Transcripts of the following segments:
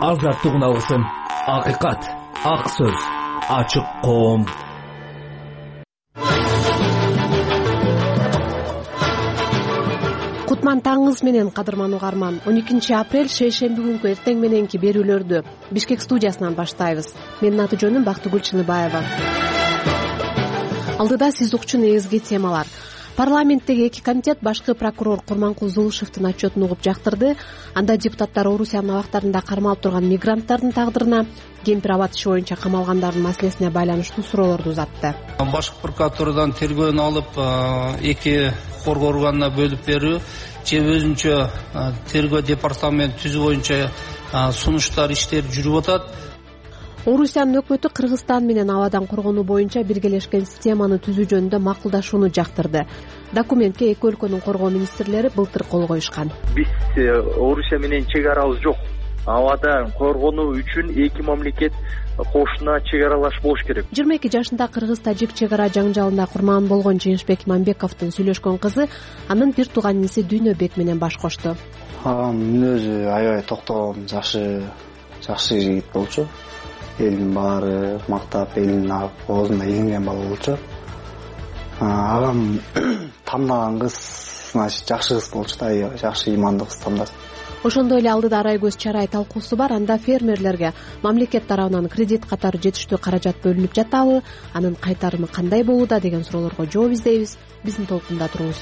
азаттыгын алсын. Акыйкат, ак сөз, ачык коом. Кутман таңыңыз менен, кадырман угарман. 12 апрель шейшемби күнкү эртең мененки берүүлөрдү Бишкек студиясынан баштайбыз. Менин аты жөнүм Бактыгүл Чыныбаева. Алдыда сиз укчун негизги темалар. Парламенттеги 2 комитет башкы прокурор Курманкул Зулушевдин отчетун угуп жактырды. Анда депутаттар Орусиянын абактарында кармалып турган мигранттардын тагдырына, кемпир абад иши боюнча камалгандардын маселесине байланыштуу суроолорду узатты. Башкы прокуратурадан тергөөнү алып, 2 коргоо органына бөлүп берүү же өзүнчө тергөө департамент түзүү боюнча сунуштар иштер жүрүп атат. Орусиянын өкмөтү Кыргызстан менен абадан коргонуу боюнча биргелешкен системаны түзүү жөнүндө макулдашууну жактырды. Документке 2 өлкөнүн коргоо министрлери былтыр кол коюшкан. Биз Орусия менен чек арабыз жок. Абадан коргонуу үчүн 2 мамлекет кошуна чек аралаш болуш керек. 22 жашында кыргыз-тажик чек ара жаңжалында курман болгон Жеңишбек Мамбековдун сүйлөшкөн кызы анын бир тууган иниси Дүйнөбек менен баш кошту. Мүнөзү аябай токтогон, жакшы жигит болчу. Элдин баары мактап, элдин оозунда илинген бала болчу. Агам тандаган кыз, значит, жакшы кыз болчу да, жакшы имандуу кыз тандады. Ошондой эле алдыда арай көз чарай талкуусу бар. Анда фермерлерге мамлекет тарабынан кредит катары жетиштүү каражат бөлүнүп жатабы, анын кайтарымы кандай болууда деген суроолорго жооп издейбиз. Биздин толкунда туруңуз.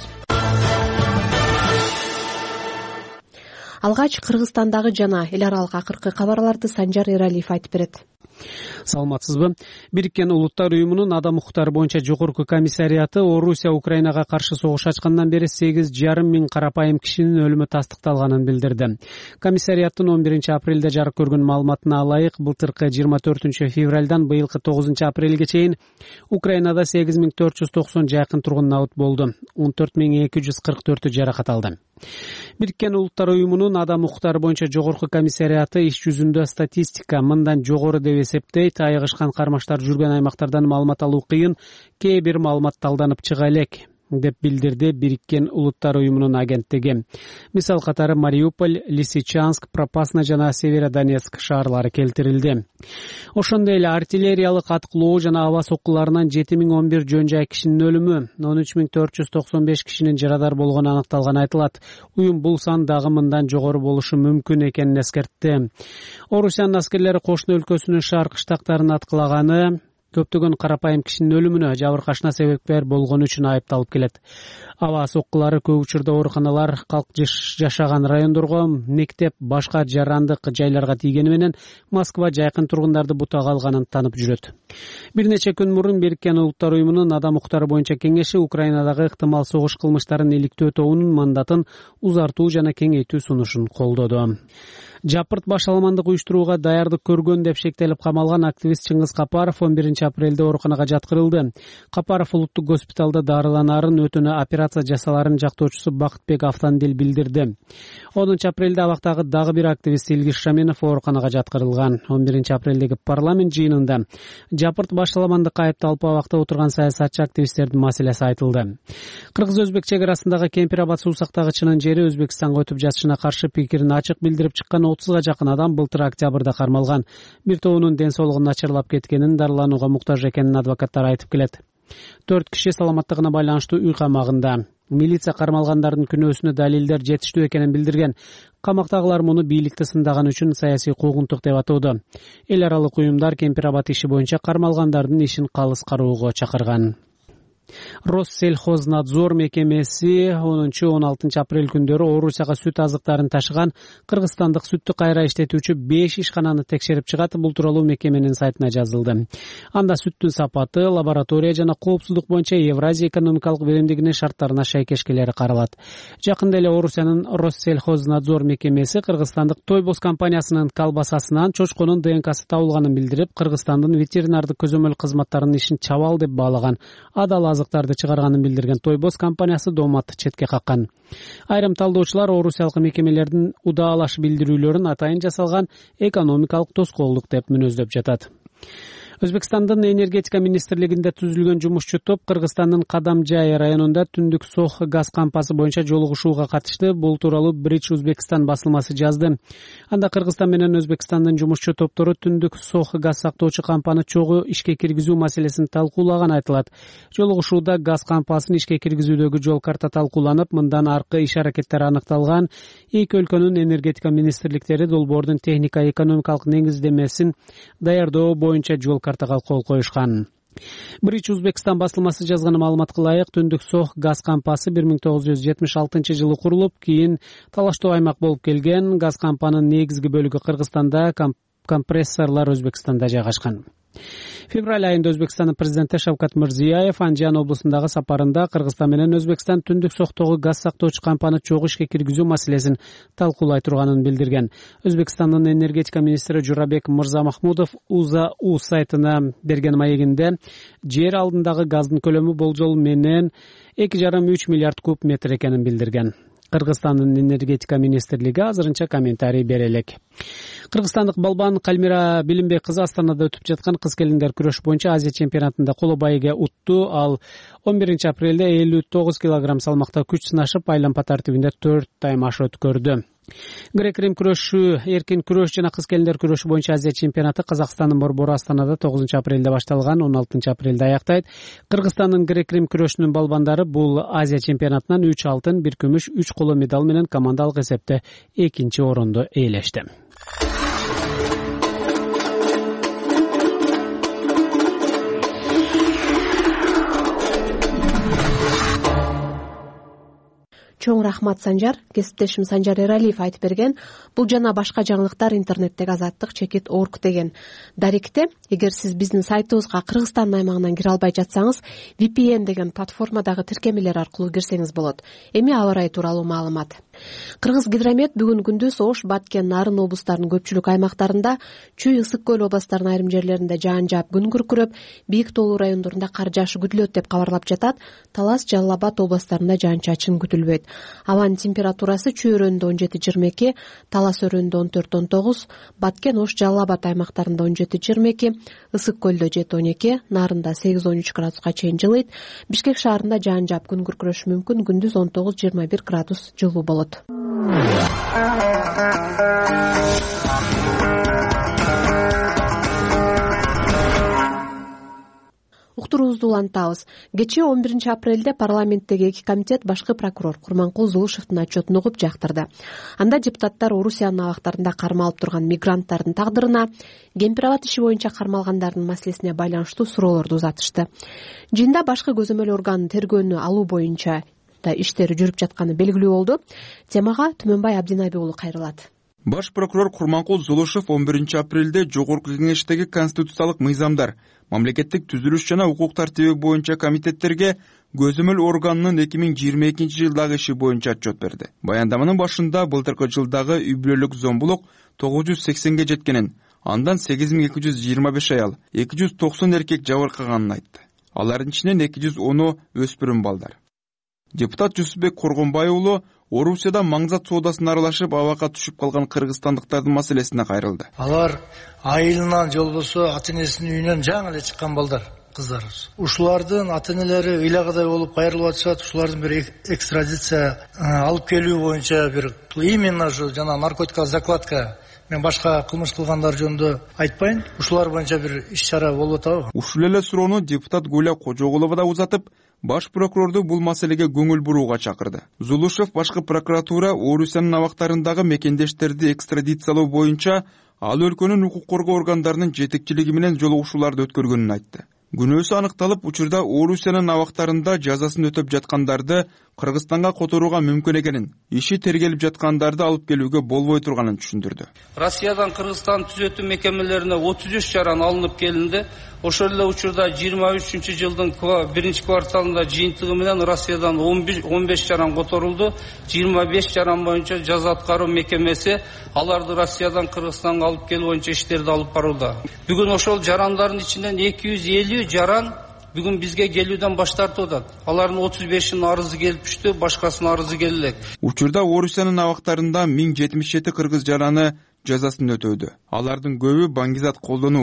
Алгач Кыргызстандагы жана эл аралык акыркы кабарларды Санжар Эралиев айтып берет. Саламатсызбы? Бириккен Улуттар уюмунун адам укуктары боюнча жогорку комиссариаты Орусия Украинага каршы согуш ачкандан бери 8,5 миң карапайым кишинин өлүмү тастыкталганын билдирди. Комиссариаттын 11 апрелде жарык көргөн маалыматына ылайык, былтыркы 24 февралдан быйылкы 9 апрелге чейин Украинада 8490 жакын тургун набыт болду. 14244 жаракат алды. Бириккен Улуттар уюмунун адам укуктары боюнча жогорку комиссариаты иш жүзүндө статистика мындан жогору деп эсептейт. Айыгышкан кармаштар жүргөн аймактардан маалымат алуу кыйын, кээ бир маалымат талданып чыга элек деп билдирди Бириккен Улуттар уюмунун агенттиги. Мисал катары Мариуполь, Лисичанск, Пропасна жана Северодонецк шаарлары келтирилди. Ошондой эле артиллериялык аткылоо жана аба соккуларынан 7011 жөн жай кишинин өлүмү, 13495 кишинин жарадар болгону аныкталганы айтылат. Уюм бул сан дагы мындан жогору болушу мүмкүн экенин эскертти. Орусиянын аскерлери кошуна өлкөсүнүн шаркы штаттарын аткылаганы, көптөгөн карапайым кишинин өлүмүнө жабыркашына себепкер болгону үчүн айыпталып келет. Аба соккулары көп учурда ооруканалар, калк жашаган райондорго, мектеп, башка жарандык жайларга тийгени менен Москва жайкын тургундарды бутага алганын танып жүрөт. Бир нече күн мурун Бириккен Улуттар уюмунун адам укуктары боюнча кеңеши Украинадагы ыктымал согуш кылмыштарын иликтөө тобунун мандатын узартуу жана кеңейтүү сунушун колдоду. Жапырт башаламандык уюштурууга даярдык көргөн деп шектелип камалган активист Чыңгыз Капаров 11 апрелде ооруканага жаткырылды. Капаров улуттук госпиталда дарыланаарын, өтөнө операция жасаларын жактоочусу Бакытбек Автандил билдирди. 10 апрелде абактагы дагы бир активист Илгиз Шаменов ооруканага жаткырылган. 11 апрелдеги парламент жыйынында жапырт башаламандыкка айыпталып абакта отурган саясатчы активисттердин маселеси айтылды. Кыргыз-өзбек чек арасындагы Кемпир абад суусактагычынын жери Өзбекстанга өтүп жатышына каршы пикирин ачык билдирип чыккан 30га жакын адам былтыр октябрда кармалган. Бир тобунун ден соолугу начарлап кеткенин, дарыланууга муктаж экенин адвокаттар айтып келет. 4 киши саламаттыгына байланыштуу үй камагында. Милиция кармалгандардын күнөөсүнө далилдер жетиштүү экенин билдирген. Камактагылар муну бийликти сындаган үчүн саясий куугунтук деп атоодо. Эл аралык уюмдар Кемпир абад иши боюнча кармалгандардын ишин калыс кароого чакырган. Россельхознадзор мекемеси 10-16 апрель күндөрү Орусияга сүт азыктарын ташыган кыргызстандык сүттү кайра иштетүүчү 5 ишкананы текшерип чыгат. Бул тууралуу мекеменин сайтына жазылды. Анда сүттүн сапаты, лаборатория жана коопсуздук боюнча Евразия экономикалык беремдигинин шарттарына шайкешкелери каралат. Жакында эле Орусиянын Россельхознадзор мекемеси кыргызстандык Тойбос компаниясынын колбасасынан чочконун ДНКсы табылганын билдирип, Кыргызстандын ветеринардык көзөмөл кызматтарынын ишин чабал деп баалаган. Адал азыктарды чыгарганын билдирген Тойбос компаниясы дооматты четке каккан. Айрым талдоочулар орусиялык мекемелердин удаалаш билдирүүлөрүн атайын жасалган экономикалык тоскоолдук деп мүнөздөп жатат. Өзбекстандын энергетика министрлигинде түзүлгөн жумушчу топ Кыргызстандын Кадамжай районунда Түндүк Сох газ кампасы боюнча жолугушууга катышты. Бул тууралуу Бридж Узбекистан басылмасы жазды. Анда Кыргызстан менен Өзбекстандын жумушчу топтору Түндүк Сох газ сактоочу кампаны чогуу ишке киргизүү маселесин талкуулаган айтылат. Жолугушууда газ кампасын ишке киргизүүдөгү жол карта талкууланып, мындан аркы иш-аракеттер аныкталган. Эки өлкөнүн энергетика министрликтери долбоордун техника экономикалык негиздемесин даярдоо боюнча жол картага кол коюшкан. Бридж Узбекистан басылмасы жазган маалыматка ылайык, Түндүк Сох газ кампасы 1976 жылы курулуп, кийин талаштуу аймак болуп келген. Газ кампанын негизги бөлүгү Кыргызстанда, компрессорлор Өзбекстанда жайгашкан. Февраль айында Өзбекстандын президенти Шавкат Мирзиёев Анжан облусундагы сапарында Кыргызстан менен Өзбекстан Түндүк Сохтогу газ сактоочу кампаны чогуу ишке киргизүү маселесин талкуулай турганын билдирген. Өзбекстандын энергетика министри Журабек Мырзамахмудов УЗАУ сайтына берген маегинде жер алдындагы газдын көлөмү болжол менен 2,5-3 миллиард куб метр экенин билдирген. Кыргызстандын энергетика министрлиги азырынча комментарий бере элек. Кыргызстандык балбан Кальмира Билимбек кызы Астанада өтүп жаткан кыз келиндер күрөш боюнча Азия чемпионатында коло байге утту. Ал 11 апрелде 59 килограмм салмакта күч сынашып, айланпа тартибинде 4 таймаш өткөрдү. Грек-рим күрөшү, эркин күрөш жана кыз келиндер күрөшү боюнча Азия чемпионаты Казакстандын борбору Астанада 9 апрелде башталган, 16 апрелде аяктайт. Кыргызстандын грек-рим күрөшүнүн балбандары бул Азия чемпионатынан 3 алтын, 1 күмүш, 3 коло медаль менен командалык эсепте 2-чи орунду ээлешти. Чоң рахмат Санжар. Кесиптешим Санжар Эралиев айтып берген. Бул жана башка жаңылыктар интернеттеги azаттык.org деген даректе. Эгер сиз биздин сайтыбызга Кыргызстан аймагынан кире албай жатсаңыз, VPN деген платформадагы тиркемелер аркылуу кирсеңиз болот. Эми аба ырайы тууралуу маалымат. Кыргызгидромет бүгүн күндүз Ош, Баткен, Нарын облустарынын көпчүлүк аймактарында, Чүй, Ысык көл областарынын айрым жерлеринде жаан жаап, күн күркүрөп, бийик тоолуу райондорунда кар жаашы күтүлөт деп кабарлап жатат. Талас, Жалал Абад областарында жаан-чачын күтүлбөйт. Абанын температурасы Чүй өрөөнүндө 17-22, Талас өрөөнүндө 14-19, Баткен, Ош, Жалал Абад аймактарында 17-22, Ысык көлдө 7-12, Нарында 8-13 градуска чейин жылыйт. Бишкек шаарында жаан жаап, күн күркүрөшү мүмкүн, күндүз 19-21 градус жылуу болот. Уктуруубузду улантабыз. Кечээ 11 апрелде парламенттеги эки комитет башкы прокурор Курманкул Зулушевдун отчетун угуп жактырды. Анда депутаттар Орусиянын абактарында кармалып турган мигранттардын тагдырына, Кемпир-Абад иши боюнча кармалгандардын маселесине байланыштуу суроолорду узатышты. Жыйында башкы көзөмөл органдын тергөөнү алуу боюнча да иштери жүрүп жатканы белгилүү болду. Темага Түмөнбай Абдинаби уулу кайрылат. Баш прокурор Курманкул Зулушев 11 апрелде Жогорку Кеңештеги конституциялык мыйзамдар, мамлекеттик түзүлүш жана укук тартиби боюнча комитеттерге көзөмөл органынын 2022 жылдагы иши боюнча отчет берди. Баяндаманын башында былтыркы жылдагы үй бүлөлүк зомбулук 980ге жеткенин, андан 8225 аял, 290 эркек жабыркаганын айтты. Алардын ичинен 210 өспүрүм балдар. Депутат Жусупбек Коргонбай уулу Орусияда маңзат соодасына аралашып, абакка түшүп калган кыргызстандыктардын маселесине кайрылды. Алар айылынан же болбосо ата-энесинин үйүнөн жаңы эле чыккан балдар, кыздар. Ушулардын ата-энелери ыйлагыдай болуп кайрылып атышат. Ушулардын бир экстрадиция алып келүү боюнча бир именно ушу жана наркотикалык закладка, мен башка кылмыш кылгандар жөнүндө айтпайын. Ушулар боюнча бир иш-чара болуп атабы? Ушул эле суроону депутат Гуля Кожогулова да узатып, баш прокурорду бул маселеге көңүл бурууга чакырды. Зулушев башкы прокуратура Орусиянын абактарындагы мекендештерди экстрадициялоо боюнча ал өлкөнүн укук коргоо органдарынын жетекчилиги менен жолугушууларды өткөргөнүн айтты. Күнөөсү аныкталып, учурда Орусиянын абактарында жазасын өтөп жаткандарды Кыргызстанга которууга мүмкүн экенин, иши тергелип жаткандарды алып келүүгө болбой турганын түшүндүрдү. Россиядан Кыргызстан түзөтүү мекемелерине 33 жаран алынып келинди. Ошол эле учурда 23 жылдын 1 кварталында жыйынтыгы менен Россиядан 15 жаран которулду. 25 жаран боюнча жаза аткаруу мекемеси аларды Россиядан Кыргызстанга алып келүү боюнча иштерди алып барууда. Бүгүн ошол жарандардын ичинен 250 жаран бүгүн бизге келүүдөн баш тартып атат. Алардын 35-ин арызы келип түштү, башкасынын арызы келелек. Учурда Орусиянын абактарында 1077 кыргыз жараны жазасын өтөдү. Алардын көбү баңгизат колдонуу,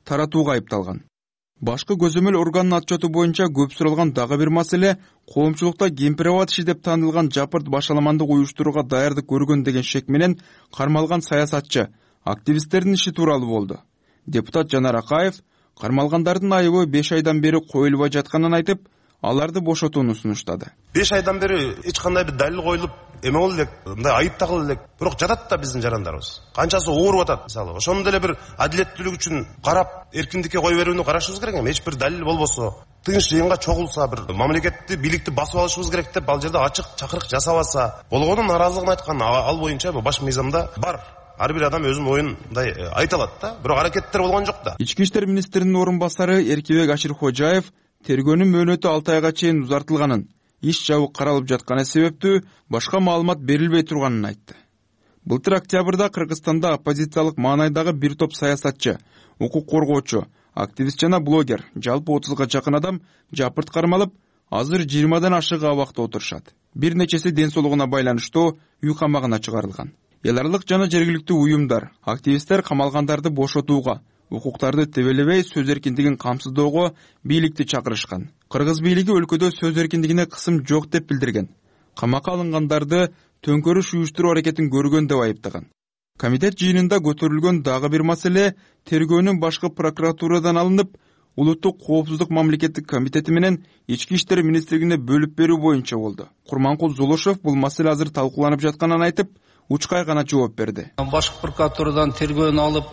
таратууга айыпталган. Башкы көзөмөл органдын отчету боюнча көп суралган дагы бир маселе коомчулукта кемпирабад иши деп таанылган жапырт башаламандык уюштурууга даярдык көргөн деген шек менен кармалган саясатчы, активисттердин иши тууралуу болду. Депутат Жанар Акаев кармалгандардын айыбы 5 айдан бери коюлбай жатканын айтып, аларды бошотууну сунуштады. 5 айдан бери эч кандай бир далил коюлуп, эме болду элек, мындай айып тагылды элек. Бирок жатат да биздин жарандарыбыз. Канчасы ооруп атат, мисалы. Ошону деле бир адилеттүүлүк үчүн карап, эркиндикке кое берүүнү карашыбыз керек эми. Эч бир далил болбосо, тыгынч жыйынга чогулса, бир мамлекетти, бийликти басып алышыбыз керек деп ал жерде ачык чакырык жасабаса, болгону нааразылыгын айткан ал боюнча баш мыйзамда бар. Ар бир адам өзүнүн оюн мындай айта алат да, бирок аракеттер болгон жок да. Ички иштер министринин орун басары Эркебек Аширхожаев тергөөнүн мөөнөтү 6 айга чейин узартылганын, иш жабык каралып жатканы себептүү башка маалымат берилбей турганын айтты. Былтыр октябрда Кыргызстанда оппозициялык маанайдагы бир топ саясатчы, укук коргоочу, активист жана блогер, жалпы 30га жакын адам жапырт кармалып, азыр 20дан ашык абакта отурушат. Бир нечеси ден соолугуна байланыштуу үй камагына чыгарылган. Эл аралык жана жергиликтүү уюмдар, активисттер камалгандарды бошотууга, укуктарды тебелебей сөз эркиндигин камсыздоого бийликти чакырышкан. Кыргыз бийлиги өлкөдө сөз эркиндигине кысым жок деп билдирген. Камакка алынгандарды төңкөрүш уюштуруу аракетин көргөн деп айыптаган. Комитет жыйынында көтөрүлгөн дагы бир маселе тергөөнүн башкы прокуратурадан алынып, улуттук коопсуздук мамлекеттик комитети менен ички иштер министрлигине бөлүп берүү боюнча болду. Курманкул Зулушев бул маселе азыр талкууланып жатканын айтып, учкай гана жооп берди. Башкы прокуратурадан тергөөнү алып,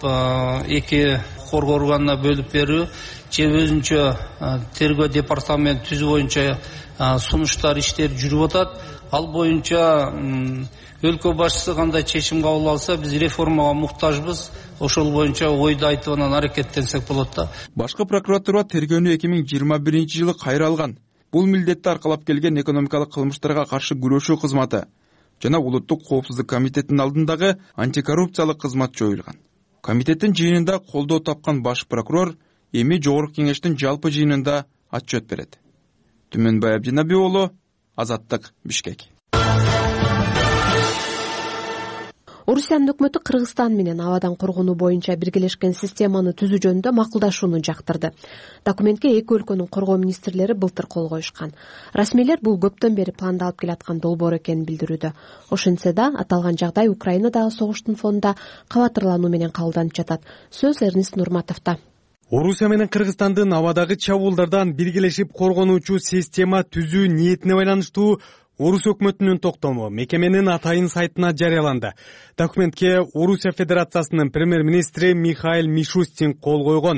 эки коргоо органына бөлүп берүү, же өзүнчө тергөө департамент түзүү боюнча сунуштар иштер жүрүп атат. Ал боюнча өлкө башчысы кандай чечим кабыл алса, биз реформага муктажбыз. Ошол боюнча ойду айтып анан аракеттенсек болот да. Башкы прокуратура тергөөнү 2021-жылы кайра алган. Бул милдетти аркалап келген экономикалык кылмыштарга каршы күрөшүү кызматы жана улуттук коопсуздук комитетинин алдындагы антикоррупциялык кызмат жоюлган. Комитеттин жыйынында колдоо тапкан баш прокурор эми жогорку кеңештин жалпы жыйынында отчет берет. Түмөнбай Абдинаби уулу, Азаттык, Бишкек. Орусиянын өкмөтү Кыргызстан менен абадан коргонуу боюнча биргелешкен системаны түзүү жөнүндө макулдашууну жактырды. Документке эки өлкөнүн коргоо министрлери былтыр кол коюшкан. Расмийлер бул көптөн бери пландалып келаткан долбоор экенин билдирүүдө. Ошентсе да, аталган жагдай Украинадагы согуштун фонунда кабатырлануу менен кабылданып жатат. Сөз Эрнест Нурматовдо. Орусия менен Кыргызстандын абадагы чабуулдардан биргелешип коргонуучу система түзүү ниетине байланыштуу Орус өкмөтүнүн токтому мекеменин атайын сайтына жарыяланды. Документке Орусия Федерациясынын премьер-министри Михаил Мишустин кол койгон.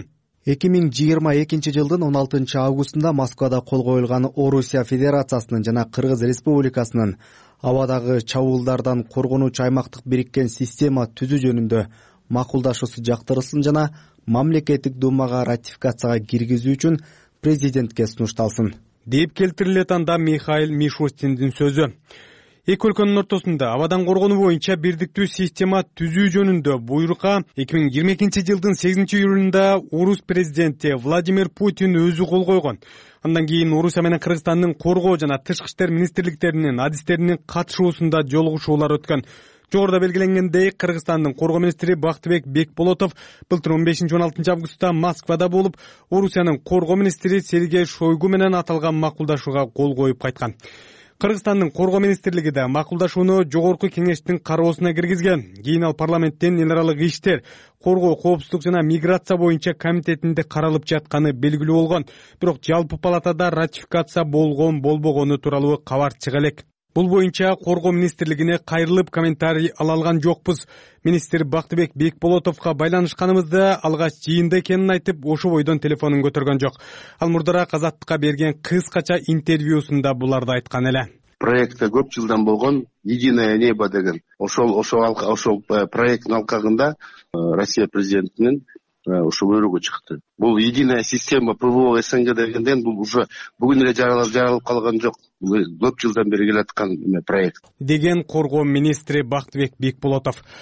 2022 жылдын 16 августунда Москвада кол коюлган Орусия Федерациясынын жана Кыргыз Республикасынын абадагы чабуулдардан коргонуучу аймактык бириккен система түзүү жөнүндө макулдашуусу жактырылсын жана мамлекеттик думага ратификацияга киргизүү үчүн президентке сунушталсын деп келтирилет анда Михаил Мишустиндин сөзү. Эки өлкөнүн ортосунда абадан коргонуу боюнча бирдиктүү система түзүү жөнүндө буйрукка 2022 жылдын 8 июлунда Орус президенти Владимир Путин өзү кол койгон. Андан кийин Орусия менен Кыргызстандын коргоо жана тышкы иштер министрликтеринин адистеринин катышуусунда жолугушуулар өткөн. Жогоруда белгиленгендей, Кыргызстандын коргоо министри Бактыбек Бекболотов былтыр 15-16 августта Москвада болуп, Орусиянын коргоо министри Сергей Шойгу менен аталган макулдашууга кол коюп кайткан. Кыргызстандын коргоо министрлиги да макулдашууну жогорку кеңештин кароосуна киргизген. Кийин ал парламенттин эл аралык иштер, коргоо, коопсуздук жана миграция боюнча комитетинде каралып жатканы белгилүү болгон. Бирок жалпы палатада ратификация болгон болбогону тууралуу кабар чыга элек. Бул боюнча коргоо министрлигине кайрылып комментарий ала алган жокпуз. Министр Бактыбек Бекболотовго байланышканыбызда алгач жыйында экенин айтып, ошо бойдон телефонун көтөргөн жок. Ал мурдараак Азаттыкка берген кыскача интервьюсунда буларды айткан эле. Проектте көп жылдан болгон единое небо деген ошол проекттин алкагында Россия президентинин ошо буйругу чыкты. Бул единая система ПВО СНГ дегенден бул уже бүгүн эле жаралып калган жок. Көп жылдан бери келаткан проект. Деген коргоо министри Бактыбек Бекболотов.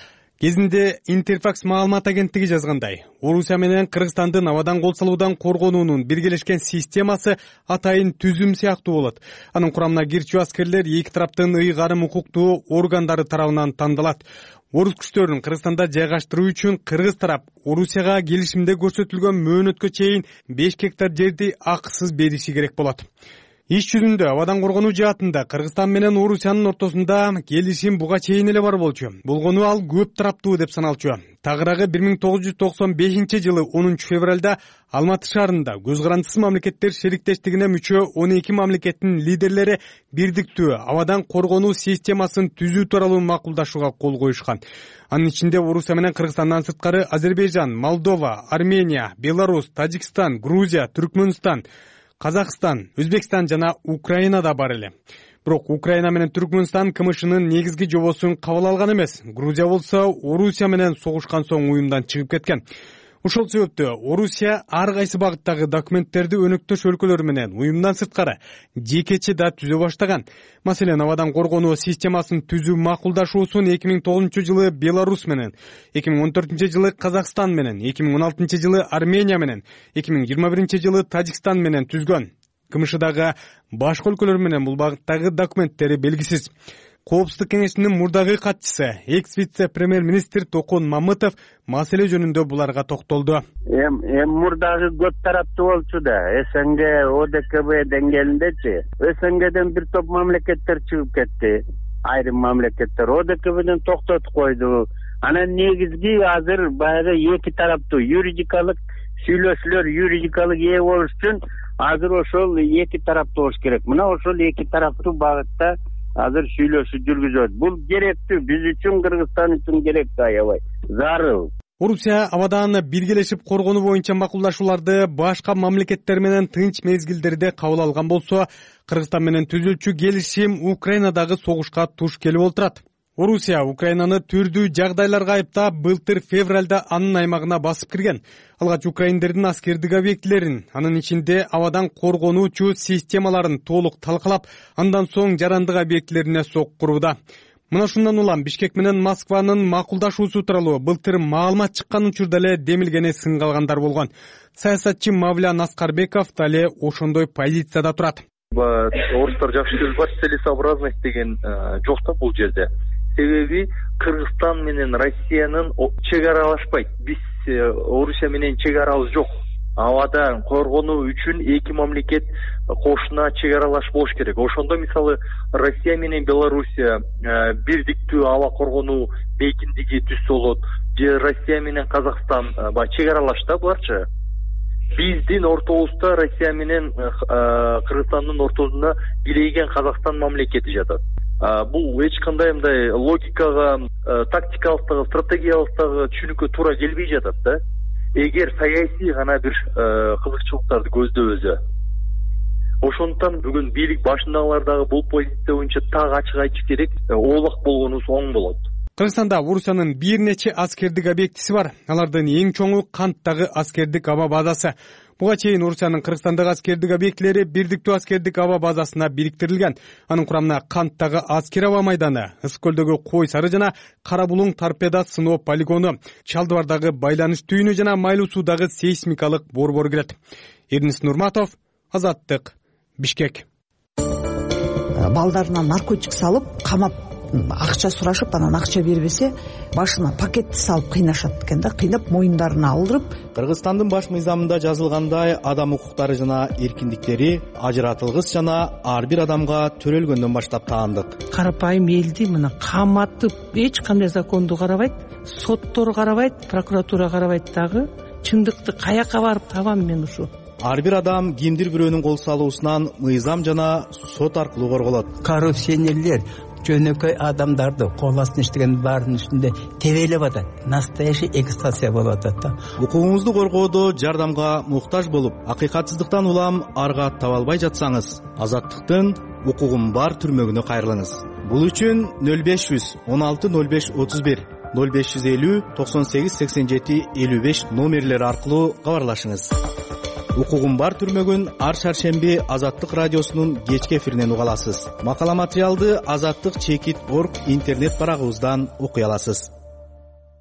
Кезинде Интерфакс маалымат агенттиги жазгандай, Орусия менен Кыргызстандын абадан кол салуудан коргонуунун биргелешкен системасы атайын түзүм сыяктуу болот. Анын курамына кирчү аскерлер эки тараптын ыйгарым укуктуу органдары тарабынан тандалат. Орус күчтөрүн Кыргызстанда жайгаштыруу үчүн кыргыз тарап Орусияга келишимде көрсөтүлгөн мөөнөткө чейин 5 гектар жерди акысыз бериши керек болот. Иш жүзүндө абадан коргонуу жаатында Кыргызстан менен Орусиянын ортосунда келишим буга чейин эле бар болчу. Болгону ал көп тараптуу деп саналчу. Тагыраагы 1995 жылы 10 февралда Алматы шаарында көз карандысыз мамлекеттер шериктештигине мүчө 12 мамлекеттин лидерлери бирдиктүү абадан коргонуу системасын түзүү тууралуу макулдашууга кол коюшкан. Анын ичинде Орусия менен Кыргызстандан сырткары Азербайжан, Молдова, Армения, Беларусь, Тажикстан, Грузия, Түркмөнстан, Казакстан, Өзбекстан жана Украина да бар эле. Бирок Украина менен Түркмөнстан КМШнын негизги жобосун кабыл алган эмес. Грузия болсо Орусия менен согушкан соң уюмдан чыгып кеткен. Ошол себептөө Орусия ар кайсы багыттагы документтерди өнөктөш өлкөлөр менен уюмдан сырткары жекече да түзө баштаган. Маселен, абадан коргонуу системасын түзүү макулдашуусун 2009 жылы Беларусь менен, 2014 жылы Казакстан менен, 2016 жылы Армения менен, 2021 жылы Тажикстан менен түзгөн. КМШдагы башка өлкөлөр менен бул багыттагы документтери белгисиз. Коопсуздук кеңешинин мурдагы катчысы, экс-вице-премьер-министр Токон Мамытов маселе жөнүндө буларга токтолду. Мурдагы көп тараптуу болчу да, СНГ, ОДКБ деңгээлиндечи. СНГден бир топ мамлекеттер чыгып кетти. Айрым мамлекеттер ОДКБден токтотуп койду. Анан негизги азыр баягы эки тараптуу юридикалык сүйлөшүүлөр, юридикалык ээ болуш үчүн азыр ошол эки тараптуу болуш керек. Мына ошол эки тараптуу багытта азыр сүйлөшүү жүргүзөт. Бул керектүү, биз үчүн, Кыргызстан үчүн керектүү, аябай зарыл. Орусия абадан биргелешип коргонуу боюнча макулдашууларды башка мамлекеттер менен тынч мезгилдерде кабыл алган болсо, Кыргызстан менен түзүлчү келишим Украинадагы согушка туш келип отурат. Орусия Украинаны түрдүү жагдайларга айыптап, былтыр февралда анын аймагына басып кирген. Алгач украиндердин аскердик объектилерин, анын ичинде абадан коргонуучу системаларын толук талкалап, андан соң жарандык объектилерине сок курууда. Мына ушундан улам Бишкек менен Москванын макулдашуусу тууралуу былтыр маалымат чыккан учурда эле демилгени сын калгандар болгон. Саясатчы Мавлян Аскарбеков дале ошондой позицияда турат. Орустар жакшы сөз бар, целесообразность деген жок да бул жерде. Себеби Кыргызстан менен Россиянын чек аралашпайт. Биз Орусия менен чек арабыз жок. Абадан коргонуу үчүн эки мамлекет кошуна чек аралаш болуш керек. Ошондо мисалы Россия менен Белоруссия бирдиктүү аба коргонуу бейкиндиги түзсө болот. Же Россия менен Казакстан чек аралашта буларчы. Биздин ортобузда Россия менен Кыргызстандын ортосунда бирейген Казакстан мамлекети жатат. Бул эч кандай мындай логикага, тактикалыктагы, стратегиялыктагы түшүнүккө туура келбей жатат да. Эгер саясий гана бир кызыкчылыктарды көздөбөсө. Ошондуктан бүгүн бийлик башындагылар бул позиция боюнча так ачык айтыш керек, оолак болгонубуз оң болот. Кыргызстанда Орусиянын бир нече аскердик объектиси бар. Алардын эң чоңу Канттагы аскердик аба базасы. Буга чейин Орусиянын Кыргызстандагы аскердик объектилери бирдиктүү аскердик аба базасына бириктирилген. Анын курамына Канттагы аскер аба майданы, Ысык-Көлдөгү Кой Сары жана Кара Булуң торпеда сыноо полигону, Чалдыбардагы байланыш түйүнү жана Майлуу суудагы сейсмикалык борбор кирет. Эрнис Нурматов, Азаттык, Бишкек. Балдарына наркотик салып, камап акча сурашып, анан акча бербесе, башына пакетти салып кыйнашат экен да, кыйнап моюндарына алдырып. Кыргызстандын баш мыйзамында жазылгандай, адам укуктары жана эркиндиктери ажыратылгыс жана ар бир адамга төрөлгөндөн баштап таандык. Карапайым элди мына каматып, эч кандай законду карабайт, соттор карабайт, прокуратура карабайт дагы. Чындыкты каяка барып табам мен ушу? Ар бир адам кимдир бирөөнүн кол салуусунан мыйзам жана сот аркылуу корголот. Коррупционерлер жөнөкөй адамдарды кол астына иштеген баардын үстүндө тебелеп атат. Настоящий эксплуатация болуп атат да. Укугуңузду коргоодо жардамга муктаж болуп, акыйкатсыздыктан улам арга таба албай жатсаңыз, Азаттыктын укугум бар түрмөгүнө кайрылыңыз. Бул үчүн 0500 16 05 31 0550 98 87 55 номерлери аркылуу кабарлашыңыз. Укугум бар түрмөгүн ар шаршемби Азаттык радиосунун кечки эфиринен уга аласыз. Макала материалды azattik.org интернет барагыбыздан окуй аласыз.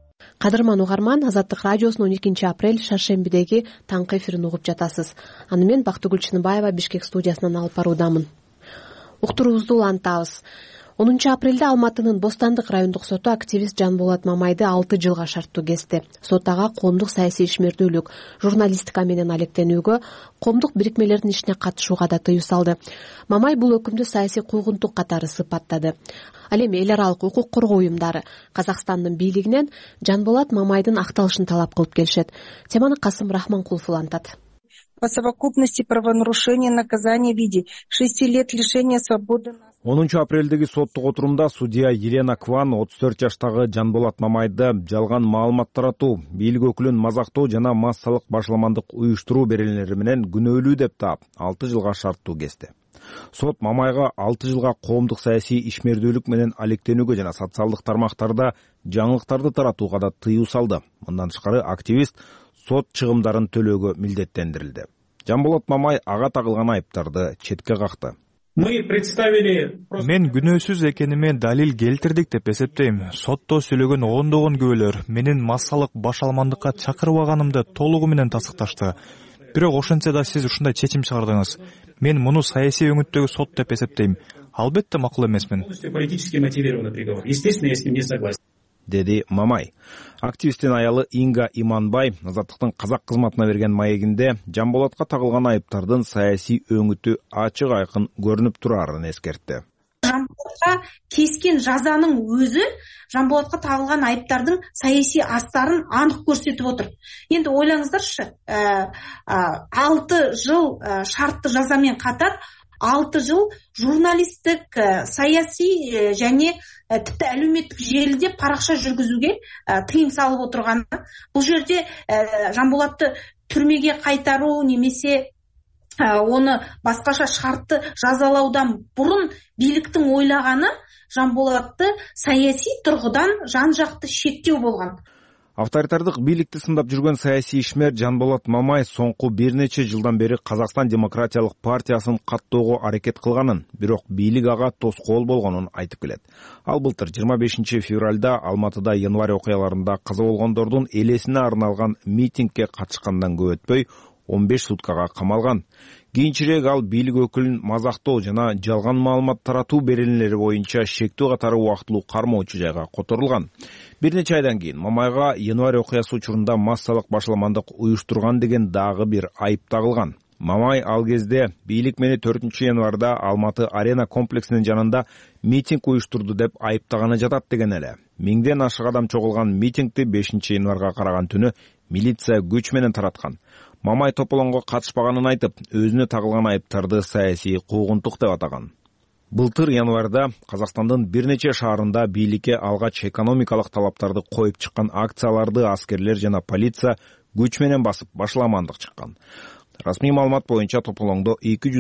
Кадырман угарман, Азаттык радиосунун 12 апрель шаршембидеги таңкы эфирин угуп жатасыз. Аны мен Бактыгүл Чыныбаева Бишкек студиясынан алып баруудамын. Уктуруубузду улантабыз. 10 апрелде Алматынын Бостандык райондук соту активист Жанболот Мамайды 6 жылга шарттуу кести. Сот ага коомдук саясий ишмердүүлүк, журналистика менен алектенүүгө, коомдук бирикмелердин ишине катышууга да тыюу салды. Мамай бул өкүмдү саясий куугунтук катары сыпаттады. Ал эми эл аралык укук коргоо уюмдары Казакстандын бийлигинен Жанболот Мамайдын акталышын талап кылып келишет. Теманы Касым Рахманкулов улантат. По совокупности правонарушения наказания в виде 6 лет лишения свободы. 10 апрелдеги соттук отурумда судья Елена Кван 34 жаштагы Жанболот Мамайды жалган маалымат таратуу, бийлик өкүлүн мазактоо жана массалык башаламандык уюштуруу беренелери менен күнөөлүү деп таап 6 жылга шарттуу кести. Сот Мамайга 6 жылга коомдук саясий ишмердүүлүк менен алектенүүгө жана социалдык тармактарда жаңылыктарды таратууга да тыюу салды. Мындан тышкары активист сот чыгымдарын төлөөгө милдеттендирилди. Жанболот Мамай ага тагылган айыптарды четке какты. Мен күнөөсүз экениме далил келтирдик деп эсептейм. Сотто сүйлөгөн ондогон күбөлөр менин массалык башаламандыкка чакырбаганымды толугу менен тасыкташты. Бирок ошентсе да сиз ушундай чечим чыгардыңыз. Мен муну саясий өңүттөгү сот деп эсептейм. Албетте макул эмесмин. Деди Мамай. Активисттин аялы Инга Иманбай Азаттыктын казак кызматына берген маегинде Жанболотко тагылган айыптардын саясий өңүтү ачык айкын көрүнүп турарын эскертти. Жанболотко кескен жазанын өзү Жанболотко тагылган айыптардын саясий астарын анык көрсөтүп отур. Эndi ойлоңуздарчы, 6 жыл шартты жазамен катар 6 жыл журналисттик, саясий және типти әлеуметтик желиде паракша жүргүзүүгө тыйым салып отурганы. Бул жерде Жанболотты түрмөгө кайтаруу немесе оны башкача шартты жазалаудан бурун бийликтин ойлаганы Жанболотты саясий тургудан жан жакты шектөө болгон. Авторитардык бийликти сындап жүргөн саясий ишмер Жанболот Мамай соңку бир нече жылдан бери Казакстан демократиялык партиясын каттоого аракет кылганын, бирок бийлик ага тоскоол болгонун айтып келет. Ал былтыр 25 февралда Алматыда январь окуяларында каза болгондордун элесине арналган митингге катышкандан көп өтпөй 15 суткага камалган. Кийинчерээк ал бийлик өкүлүн мазактоо жана жалган маалымат таратуу беренелери боюнча шектүү катары убактылуу кармоочу жайга которулган. Бир нече айдан кийин Мамайга январь окуясы учурунда массалык башаламандык уюштурган деген дагы бир айып тагылган. Мамай ал кезде бийлик мени 4 январда Алматы арена комплексинин жанында митинг уюштурду деп айыптаганы жатат деген эле. Миңден ашык адам чогулган митингди 5 январга караган түнү милиция күч менен тараткан. Мамай тополоңго катышпаганын айтып, өзүнө тагылган айыптарды саясий куугунтук деп атаган. Былтыр январда Казакстандын бир нече шаарында бийликке алгач экономикалык талаптарды коюп чыккан акцияларды аскерлер жана полиция күч менен басып башаламандык чыккан. Расмий маалымат боюнча тополоңдо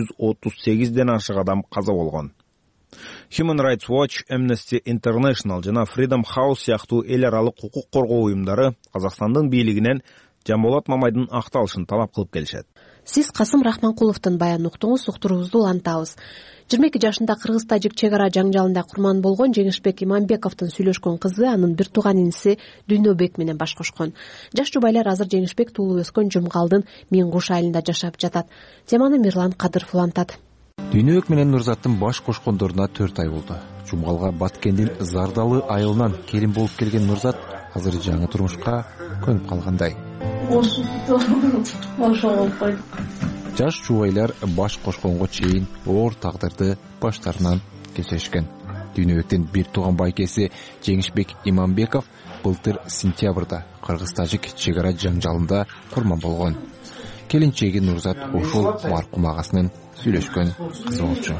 238ден ашык адам каза болгон. Human Rights Watch, Amnesty International жана Freedom House сыяктуу эл аралык укук коргоо уюмдары Казакстандын бийлигинен Жанболот Мамайдын акталышын талап кылып келишет. Сиз Касым Рахманкуловдун баянын уктуңуз, уктуруубузду улантабыз. 22 жашында кыргыз-тажик чек ара жаңжалында курман болгон Жеңишбек Иманбековдун сүйлөшкөн кызы анын бир тууган иниси Дүйнөбек менен баш кошкон. Жаш жубайлар азыр Жеңишбек туулуп өскөн Жумгалдын Мен Куш айылында жашап жатат. Теманы Мирлан Кадыров улантат. Дүйнөбек менен Нурзаттын баш кошкондоруна 4 ай болду. Жумгалга Баткендин Зардалы айылынан келин болуп келген Нурзат азыр жаңы турмушка көнүп калгандай. Жаш жубайлар баш кошконго чейин оор тагдырды баштарынан кечиришкен. Дүйнөбектин бир тууган байкеси Жеңишбек Иманбеков былтыр сентябрда кыргыз-тажик чек ара жаңжалында курман болгон. Келинчеги Нурзат ошол маркум агасынын сүйлөшкөн кызы болчу.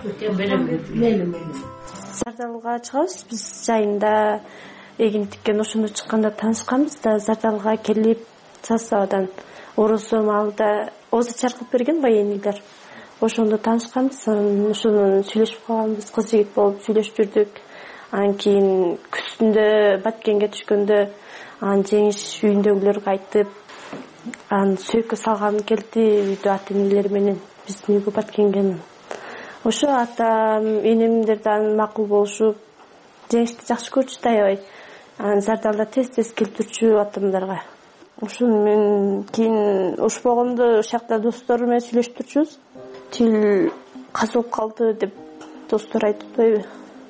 Зардалга чыгабыз биз жайында эгинтиккен ошондо чыкканда таанышканбыз да, Зардалга келип заставадан орусу маалда оза чаркып берген военныйлар. Ошондо таанышканбыз, ошондон сүйлөшүп калганбыз, кыз жигит болуп сүйлөшүп жүрдүк. Анан кийин күздүндө Баткенге түшкөндө анан Жеңиш үйүндөгүлөргө айтып, анан сөйкө салган келди үйдө ата-энелери менен биздин үйгө Баткенге. Ошо атам, энемдер да макул болушуп, Жеңишти жакшы көрчү да аябай. анан зардалда тез келтирчү адамдарга. Ошону мен кийин уш болгондо ошол жакта достору менен сүйлөшүп турчубуз. Тил казып калды деп достор айтып атпайбы.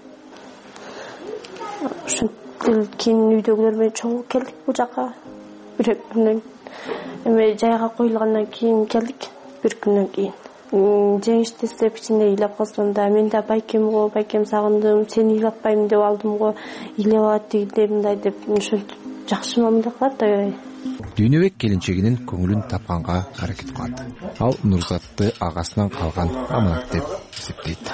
Ошентип кийин үйдөгүлөр менен чогуу келдик бул жака. Бир күндөн эме жайга коюлгандан кийин келдик. Бир күндөн кийин жеңишти издеп ичинде ыйлап калсам мен да байкем сагындым, сени ыйлатпайм деп алдым го, ыйлап алат тигиндей мындай деп ошентип жакшы мамиле кылат аябай. Дүйнөбек келинчегинин көңүлүн тапканга аракет кылат. Ал Нурзатты агасынан калган аманат деп эсептейт.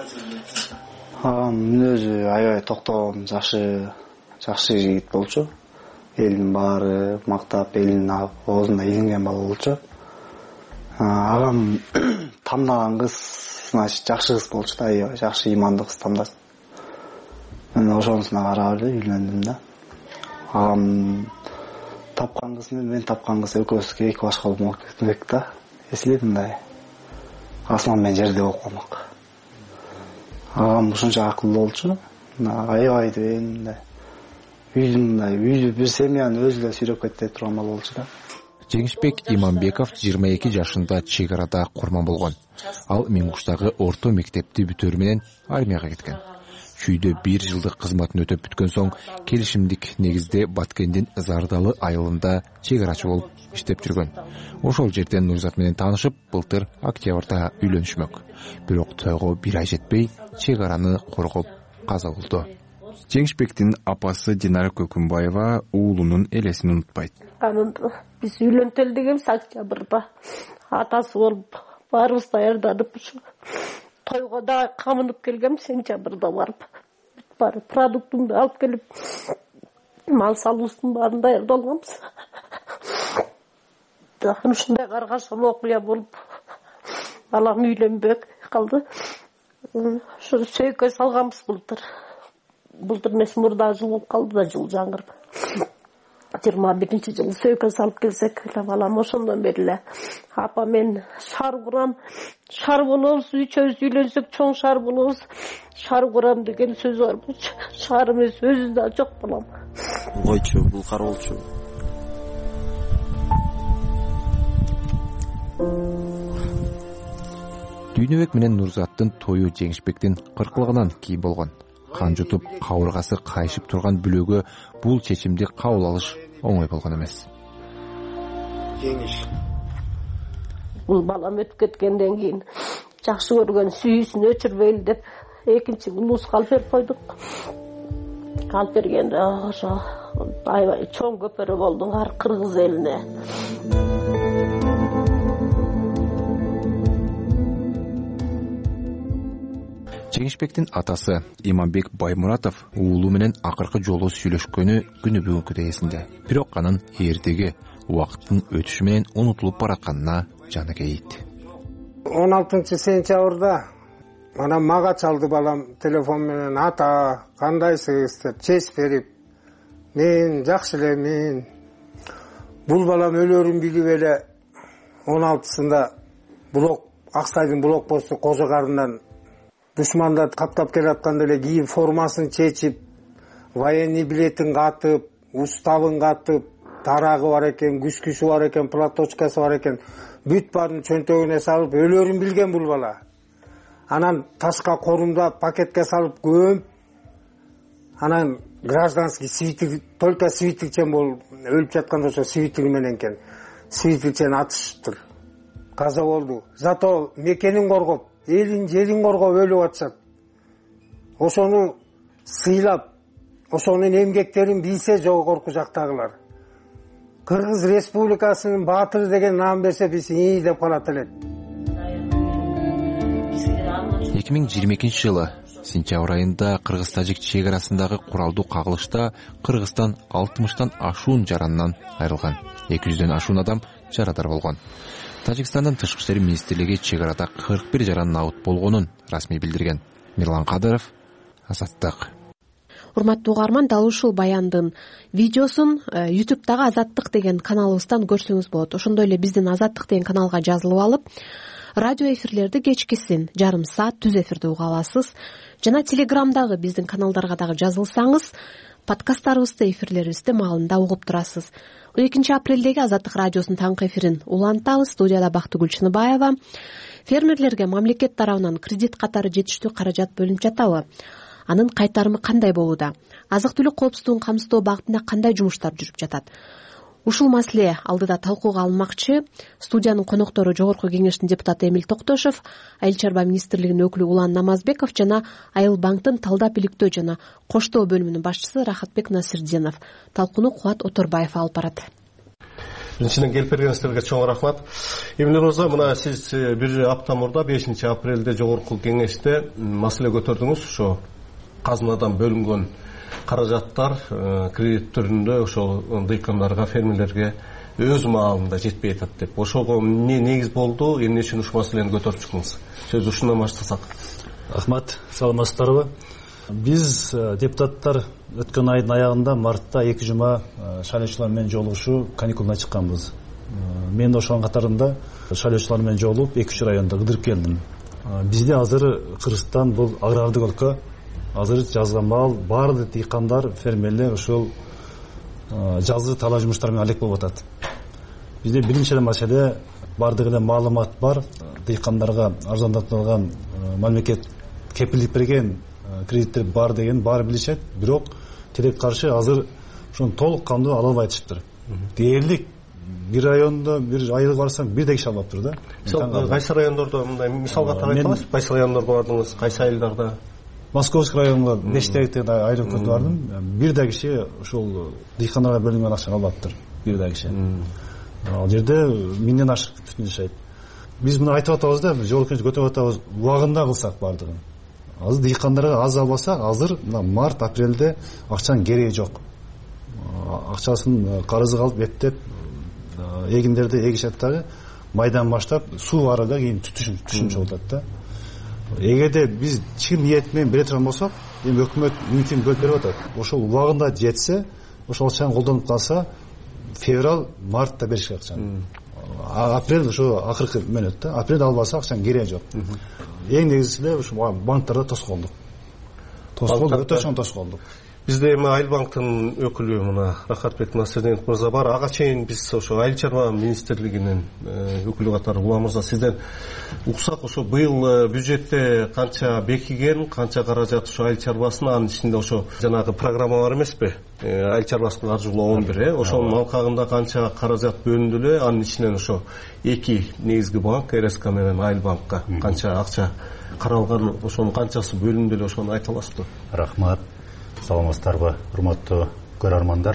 Агам өзү аябай токтогон жакшы жигит болчу. Элдин баары мактап, элдин оозунда илинген бала болчу. Агам тамдаган кыз, значит, жакшы кыз болчу да, аябай жакшы имандуу кыз тамдады. Мен ошонусуна карап эле үйлөндүм да. Агам тапкан кыз мен тапкан кыз экөөбүзгө эки башка болуп кетмек да. Эсилет мындай. Асман мен жерде болуп калмак. Агам ушунча акылдуу болчу. Аябай мындай. Үйдү бир семьяны өзү эле сүйрөп кетти турган бала болчу да. Жеңишбек Иманбеков 22 жашында чек арада курман болгон. Ал Миңгуштагы орто мектепти бүтөр менен армияга кеткен. Чүйдө 1 жылдык кызматын өтөп бүткөн соң келишимдик негизде Баткендин Зардалы айылында чек арачы болуп иштеп жүргөн. Ошол жерден Нурзат менен таанышып, былтыр октябрда үйлөнүшмөк. Бирок тойго 1 ай жетпей, чек араны коргоп каза болду. Жеңишбектин апасы Динара Көкүмбаева уулунун элесин унутпайт. Биз үйлөнтөлү дегенбиз октябрда. Атасы болуп баарыбыз даярданып тойго да камынып келгем сентябрда барып. Бар продуктумду алып келип мал салуубуздун баарын даярдалганбыз. Ушундай каргашалы окуя болуп балам үйлөнбөк калды. Ошо сөйкө салганбыз былтыр. Былтыр эмес мурда жыл болуп калды да, жыл жаңырып. 21-жылы сөйкө салып келсек, балам ошондон бери эле апа мен шар курам, шар болобуз, үчөөбүз үйлөнсөк чоң шар болобуз, шар курам деген сөз бар. Шар эмес, өзү да жок балам. Койчу, булкар болчу. Дүйнөбек менен Нурзаттын тою Жеңишбектин 40-лыгынан кийин болгон. Кан жутуп, кабыргасы кайшып турган бүлөгө бул чечимди кабыл алыш оңой болгон эмес. Бул балам өтүп кеткенден кийин жакшы көргөн сүйүүсүн өчүрбөйлү деп экинчи улууска алып берип койдук. Алып бергенде ошо аябай чоң көпөрө болду ар Кыргыз элине. Жеңишбектин атасы Иманбек Баймуратов уулу менен акыркы жолу сүйлөшкөнү күнү бүгүнкү эсинде. Бирок анын эртеги убакыттын өтүшү менен унутулуп баратканына жаны кейит. 16-сентябрда анан мага чалды балам телефон менен: "Ата, кандайсыз?" деп чеч берип. Мен жакшы элемин. Бул балам өлөрүн билип эле 16-сында Аксайдын блок посту Кожо Карындан душмандар каптап келатканда эле кийин формасын чечип, военный билетин катып, уставын катып, тарагы бар экен, күскүсү бар экен, платочкасы бар экен, бүт баарын чөнтөгүнө салып өлөрүн билген бул бала. Анан ташка корумдап, пакетке салып көмүп, анан гражданский свитик, только свитикчен болуп өлүп жатканда ошо свитиги менен экен. Свитикчен атышыптыр. Каза болду. Зато мекенин коргоп, элин жерин коргоп өлүп атышат. Ошону сыйлап, ошонун эмгектерин билсе жогорку жактагылар. Кыргыз Республикасынын баатыры деген наам берсе биз ии деп калат элек. 2022 жылы сентябрь айында Кыргыз-Тажик чек арасындагы куралдуу кагылышта Кыргызстан 60тан ашуун жарандан айрылган. 200дөн ашуун адам жарадар болгон. Тажикстандын тышкы иштер министрлиги чек арада 41 жаран набыт болгонун расмий билдирген. Мирлан Кадыров, Азаттык. Урматтуу угарман, дал ушул баяндын видеосун YouTube'дагы Азаттык деген каналыбыздан көрсөңүз болот. Ошондой эле биздин Азаттык деген каналга жазылып алып, радио эфирлерди кечкисин жарым саат түз эфирде уга аласыз. Жана Телеграмдагы биздин каналдарга дагы жазылсаңыз, подкасттарыбызды, эфирлерибизди маалында угуп турасыз. 2 апрелдеги Азаттык радиосунун таңкы эфирин улантабыз. Студияда Бактыгүл Чыныбаева. Фермерлерге мамлекет тарабынан кредит катары жетиштүү каражат бөлүнүп жатабы? Анын кайтарымы кандай болууда? Азык-түлүк коопсуздугун камсыздоо багытында кандай жумуштар жүрүп жатат? Ушул маселе алдыда талкууга алынмакчы. Студиянын коноктору Жогорку кеңештин депутаты Эмиль Токтошов, Айыл чарба министрлигинин өкүлү Улан Намазбеков жана Айыл банктын талдап иликтөө жана коштоо бөлүмүнүн башчысы Рахатбек Насирдинов. Талкууну Кубат Оторбаев алып барат. Биринчиден келип бергениңизге чоң рахмат. Эмиль мырза, мына сиз бир апта мурда 5 апрелде Жогорку кеңеште маселе көтөрдүңүз. Ошо казынадан бөлүнгөн каражаттар кредит түрүндө ошол дыйкандарга, фермерлерге өз маалында жетпей атат деп. Ошого эмне негиз болду? Эмне үчүн ушул маселени көтөрүп чыктыңыз? Сөз ушундан баштасак. Рахмат, саламатсыздарбы? Биз депутаттар өткөн айдын аягында мартта 2 жума шайлоочулар менен жолугушуу каникулуна чыкканбыз. Мен ошонун катарында шайлоочулар менен жолугуп 2 районда кыдырып келдим. Бизде азыр Кыргызстан бул агрардык өлкө. Азыр жазган маал баардык дыйкандар, фермерлер ошол жазгы талаа жумуштары менен алек болуп атат. Бизде биринчи маселе баардык эле маалымат бар. Дыйкандарга арзандатылган мамлекет кепилдик берген кредиттер бар деген баары билишет. Бирок тирек каршы азыр ошону толук кандуу ала албай атышыптыр. Дээрлик бир райондо бир айлык барсаң бирдей киши албаптыр да. Кайсы райондордо мындай мисалга айта аласыз? Кайсы райондорго бардыңыз? Кайсы айылдарда? Московский районго 5 айлык көтүп бардым. Бирдей киши ошол дыйкандарга бөлүнгөн акчаны албаптыр. Бирдей киши. Ал жерде 1000ден ашык бүтүн жашайт. Биз муну айтып атабыз да, жогорку көтөрүп атабыз, убагында кылсак бардыгын. Азыр дыйкандарга аз албасак, азыр мына март, апрелде акчанын кереги жок. Акчасын карызы калып беттеп эгиндерди эгишет дагы майдан баштап суу бар да кийин түшүм чыгып атат да. Эгерде биз чын ниет менен бере турган болсок, эми өкмөт мүмкүн бөлүп берип атат. Ошол убагында жетсе, ошол акчаны колдонуп калса, февраль, мартта бериш керек акчаны. Апрель ошо акыркы мөөнөт да. Апрель албаса акчанын кереги жок. Эң негизгиси эле ушу банктарда тоскоолдук. Тоскоолдук, өтө чоң тоскоолдук. Бизде эми Айыл банктын өкүлү мына Рахатбек Насирдинов мырза бар. Ага чейин биз ошо Айыл чарба министрлигинин өкүлү катары Улан мырза сизден уксак, ошо быйыл бюджетте канча бекиген, канча каражат ошо айыл чарбасына, анын ичинде ошо жанагы программа бар эмеспи? Айыл чарбасын каржылоо 11, ошонун алкагында канча каражат бөлүндү эле, анын ичинен ошо 2 негизги банк, РСК менен Айыл банкка канча акча каралган, ошонун канчасы бөлүндү эле, ошону айта аласызбы? Рахмат. Саламатсыздарбы, урматтуу көрөрмандар.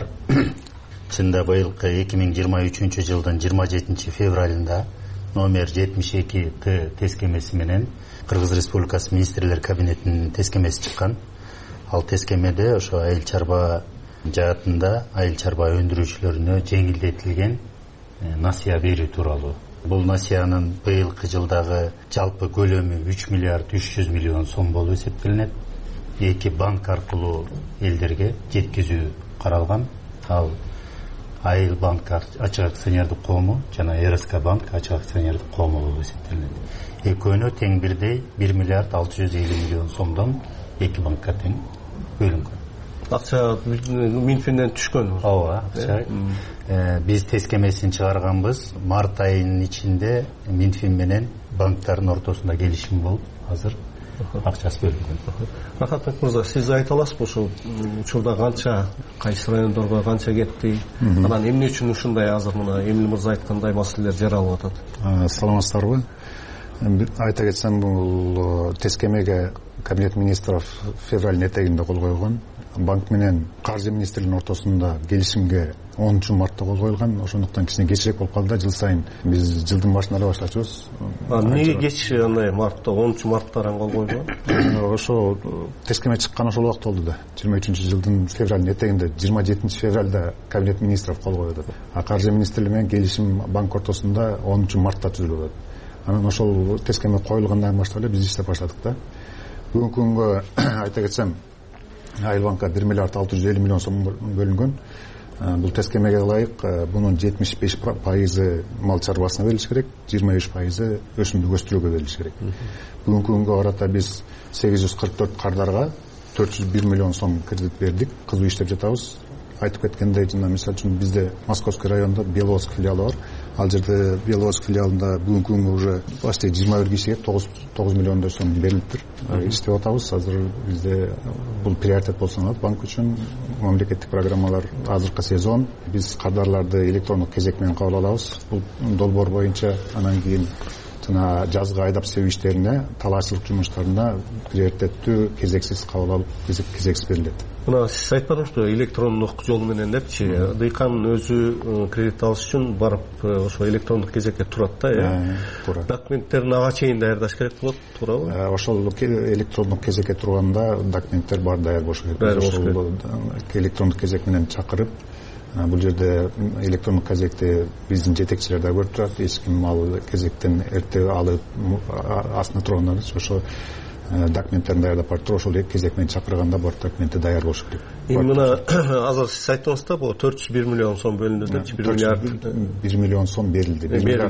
Чында быйылкы 2023 жылдын 27 февралында номер 72 Т тескемеси менен Кыргыз Республикасы министрлер кабинетинин тескемеси чыккан. Ал тескемеде ошо айыл чарба жаатында айыл чарба өндүрүүчүлөрүнө жеңилдетилген насыя берүү тууралуу. Бул насыянын быйылкы жылдагы жалпы көлөмү 3 миллиард 300 миллион сом болуп эсептелинет. 2 банк аркылуу элдерге жеткизүү каралган. Ал Айыл банк ачык акционердик коому жана РСК банк ачык акционердик коому болуп эсептелинет. Экөөнө тең бирдей 1 миллиард 650 миллион сомдон 2 банкка тең бөлүнгөн. Акча Минфинден түшкөн. Ооба, акча. Биз тескемесин чыгарганбыз. Март айынын ичинде Минфин менен банктардын ортосунда келишим болуп, азыр акчасы бөлүнгөн. Рахатбек мырза, сиз айта аласызбы ошол учурда канча, кайсы райондорго канча кетти? Анан эмне үчүн ушундай азыр мына Эмиль мырза айткандай маселелер жаралып атат? Саламатсыздарбы? Айта кетсем, бул тескемеге Кабинет министров февралдын этегинде кол койгон. Банк менен каржы министрлигинин ортосунда келишимге 10 мартта кол коюлган. Ошондуктан кичине кечирээк болуп калды. Жыл сайын биз жылдын башында эле баштачубуз. Эмнеге кеч андай мартта 10 марттан кол койгон? Ошо тескеме чыккан ошол убакыт болду да. 23-жылдын февралдын этегинде 27 февралда Кабинет министров кол коюлду. А каржы министрлиги менен келишим банк ортосунда 10 мартта түзүлдү. Анан ошол тескеме коюлгандан баштап эле биз иштеп баштадык да. Бүгүнкү күнгө айта кетсем, Айыл банкка 1 миллиард 650 миллион сом бөлүнгөн. Бул тескемеге ылайык бунун 75% мал чарбасына берилиш керек, 23% өсүмдүк өстүрүүгө берилиш керек. Бүгүнкү күнгө карата биз 844 кардарга 401 миллион сом кредит бердик, кызуу иштеп жатабыз. Айтып кеткендей, жана мисалы үчүн бизде Московский районунда Беловодск филиалы бар. Ал жерде Беловодск филиалында бүгүнкү күнгө уже почти 21 кишиге 9 миллиондой сом берилиптир. Иштеп атабыз. Азыр бизде бул приоритет болсо саналат банк үчүн. Мамлекеттик программалар азыркы сезон биз кардарларды электрондук кезек менен кабыл алабыз. Бул долбоор боюнча анан кийин жана жазгы айдап себүү иштерине, талаачылык жумуштарына приоритеттүү кезексиз кабыл алып, кезексиз берилет. Мына сиз айтпадыңызбы, электрондук жол менен депчи, дыйкан өзү кредит алыш үчүн барып ошо электрондук кезекке турат да, туура. Документтерин ага чейин даярдаш керек болот, туурабы? Ошол электрондук кезекке турганда документтер бар даяр болушу керек. Ошол электрондук кезек менен чакырып, бул жерде электрондук кезекти биздин жетекчилер да көрүп турат. Эч ким ал кезектен эрте алып астына тургандар ошо документтерин даярдап барып туруп, ошол кезек менен чакырганда бар документи даяр болушу керек. Мына азыр сиз айттыңыз да, бул 401 миллион сом бөлүндү депчи, 1 миллион сом берилди.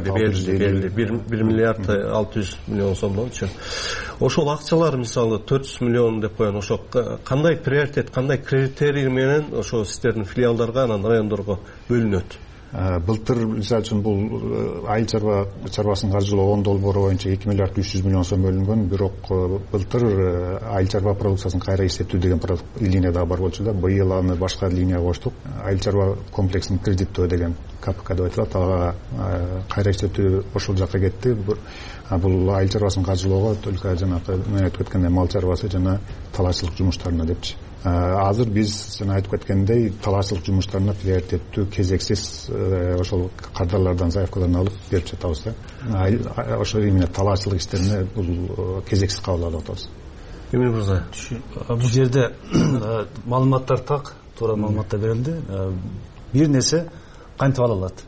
1 миллиард 600 миллион сомдончу. Ошол акчалар мисалы 400 миллион деп коюн, ошо кандай приоритет, кандай критерий менен ошо сиздердин филиалдарга, анан райондорго бөлүнөт? Былтыр мисалы үчүн бул айыл чарбасын каржылоо 10 долбоору боюнча 2 миллиард 300 миллион сом бөлүнгөн, бирок былтыр айыл чарба продукциясын кайра эсептөө деген линия да бар болчу да. Быйыл аны башка линияга коштук. Айыл чарба комплексин кредиттөө деген КПК деп айтылат. Ага кайра эсептөө ошол жакка кетти. Бул айыл чарбасын каржылоого только жанагы мен айтып кеткендей мал чарбасы жана талаачылык жумуштарына депчи. Азыр биз жана айтып кеткендей талаачылык жумуштарына приоритеттүү кезексиз ошол кардарлардан заявкаларын алып берип жатабыз да. Ошо именно талаачылык иштерине бул кезексиз кабыл алып атабыз. Эмил мырза, бул жерде маалыматтар так, туура маалыматтар берилди. Бир нерсе кантип алынат?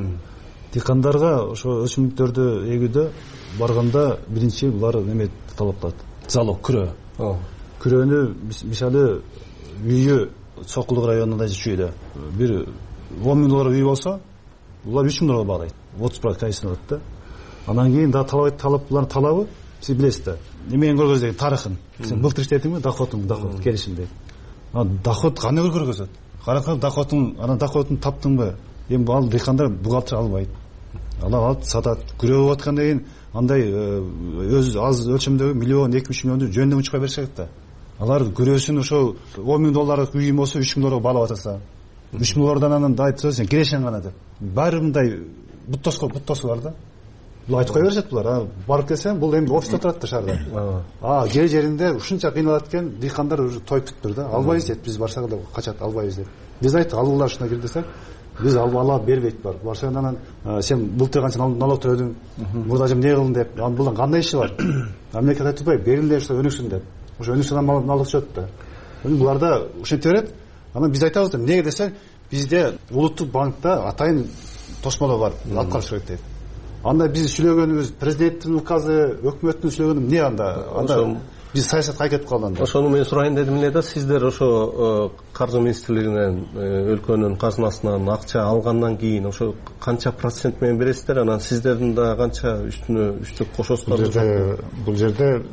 Дыйкандарга ошо өсүмдүктөрдү эгүүдө барганда биринчи булар неме талап кылат? Залог, күрөө. Күрөөнү мисалы үйү Сокулдук районунда жашүйдө бир 10 миң доллар үй болсо, булар 3 миң долларга баалайт. 30% комиссия алат да. Анан кийин да талап булардын талабы, сиз билесиз да. Эмени көргөзөт деген тарыхын. Сен былтыр иштедиңби? Доход келишим дейт. Доход кандай көргөзөт? Каракан доходун таптыңбы? Эми ал дыйкандар бухгалтер албайт. Алат, сатат. Күрөө аткандан кийин андай өз аз өлчөмдөгү миллион, 2-3 миллионду жөндөн чыга беришет да. Алар көрөсүн ошо 10 миң долларлык үй болсо 3 миң долларга баалап атаса, 3 миң доллардан анан да айтса сен келешең гана деп. Баары мындай буттосу бар да. Бул айтып кое беришет булар. Барып келсең, бул эми офисте турат да шаарда. Жеринде ушунча кыйналат экен, дыйкандар уже тоюп бүттүр да. Албайбыз дейт, биз барсак да качат, албайбыз деп. Биз айттык, алгыла ушуна кир десек, биз алып бербейт бар. Барсаң анан сен былтыр канча налог төлөдүң, мурда жем не кылдың деп. Булдан кандай иши бар? Мамлекет айтпай, берилди ошо өнүксүн деп. Ошо өнүксүн налог төшөт да. Буларда ушинте берет. Анан биз айтабыз да, эмнеге десек, бизде улуттук банкта атайын тосмолор бар, алып караш керек дейт. Анда биз сүйлөгөнүбүз, президенттин указы, өкмөттүн сүйлөгөнү эмне анда? Биз саясатка кетип калганда. Ошону мен сурайын дедим эле да, сиздер ошо каржы министрлигинен, өлкөнүн казынасынан акча алгандан кийин ошо канча процент менен бересиздер, анан сиздердин да канча үчтүк кошосуздар? Бул жерде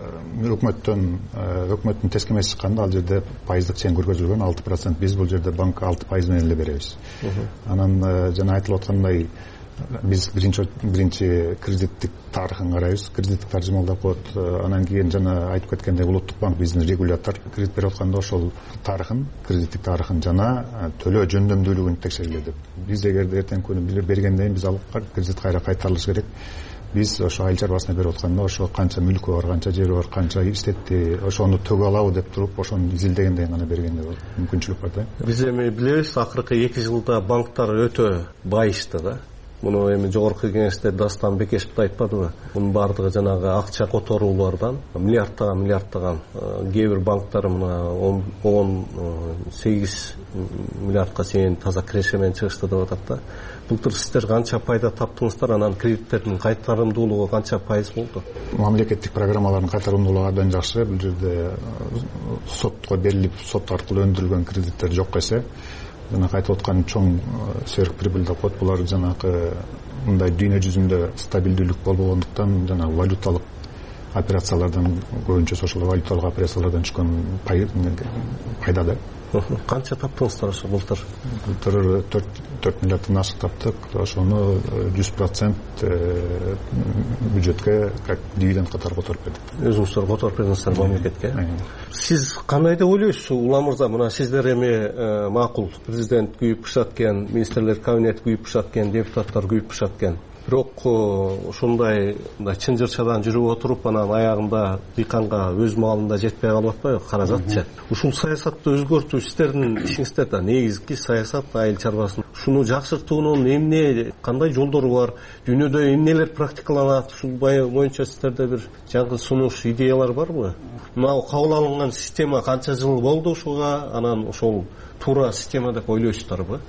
өкмөттүн тескемеси чыкканда ал жерде пайыздык чен көргөзүлгөн 6%. Биз бул жерде банк 6% менен эле беребиз. Анан жана айтылып аткандай биз биринчи кредиттик тарыхын карайбыз, кредиттик таржымалдап коет. Анан кийин жана айтып кеткендей улуттук банк биздин регулятор кредит берип атканда ошол тарыхын, кредиттик тарыхын жана төлөө жөндөмдүүлүгүн текшергиле деп. Биз эгерде эртең күнү бергенден кийин биз ал кредит кайра кайтарылышы керек. Биз ошо айыл чарбасына берип атканда ошо канча мүлкү бар, канча жери бар, канча иштетти, ошону төгө алабы деп туруп, ошону изилдегенден кийин гана бергенде мүмкүнчүлүк бар да. Биз эми билебиз, акыркы 2 жылда банктар өтө байышты да. Муну эми жогорку кеңеште Дастан Бекешев да айтпадыбы? Мунун баардыгы жанагы акча которуулардан миллиардтаган кээ бир банктар мына 18 миллиардка чейин таза киреше менен чыгышты деп атат да. Былтыр сиздер канча пайда таптыңыздар, анан кредиттердин кайтарымдуулугу канча пайыз болду? Мамлекеттик программалардын кайтарымдуулугу абдан жакшы. Бул жерде сотко берилип, сот аркылуу өндүрүлгөн кредиттер жок эсе. Жана айтып аткан чоң сверхприбыль деп коет. Булар жанагы мындай дүйнө жүзүндө стабилдүүлүк болбогондуктан жана валюталык операциялардан көбүнчө ошол валюталык операциялардан түшкөн пайда да. Канча таптыңыздар ошо былтыр? Былтыр 4 миллиарддан ашык таптык. Ошону 100% бюджетке как дивиденд катары которуп бердик. Өзүңүздөр которуп бердиңиздер мамлекетке. Сиз кандай деп ойлойсуз Улам мырза? Мына сиздер эми макул, президент күйүп бышат экен, министрлер кабинети күйүп бышат экен, депутаттар күйүп бышат экен. Бирок ушундай чынжырчадан жүрүп отуруп, анан аягында дыйканга өз маалында жетпей калып атпайбы каражатчы? Ушул саясатты өзгөртүү сиздердин ишиңизде да негизги саясат айыл чарбасын. Шуну жакшыртуунун эмне, кандай жолдору бар? Дүйнөдө эмнелер практикаланат? Ушул боюнча сиздерде бир жаңы сунуш идеялар барбы? Мына кабыл алынган система канча жыл болду ушуга? Анан ошол туура система деп ойлойсуздарбы?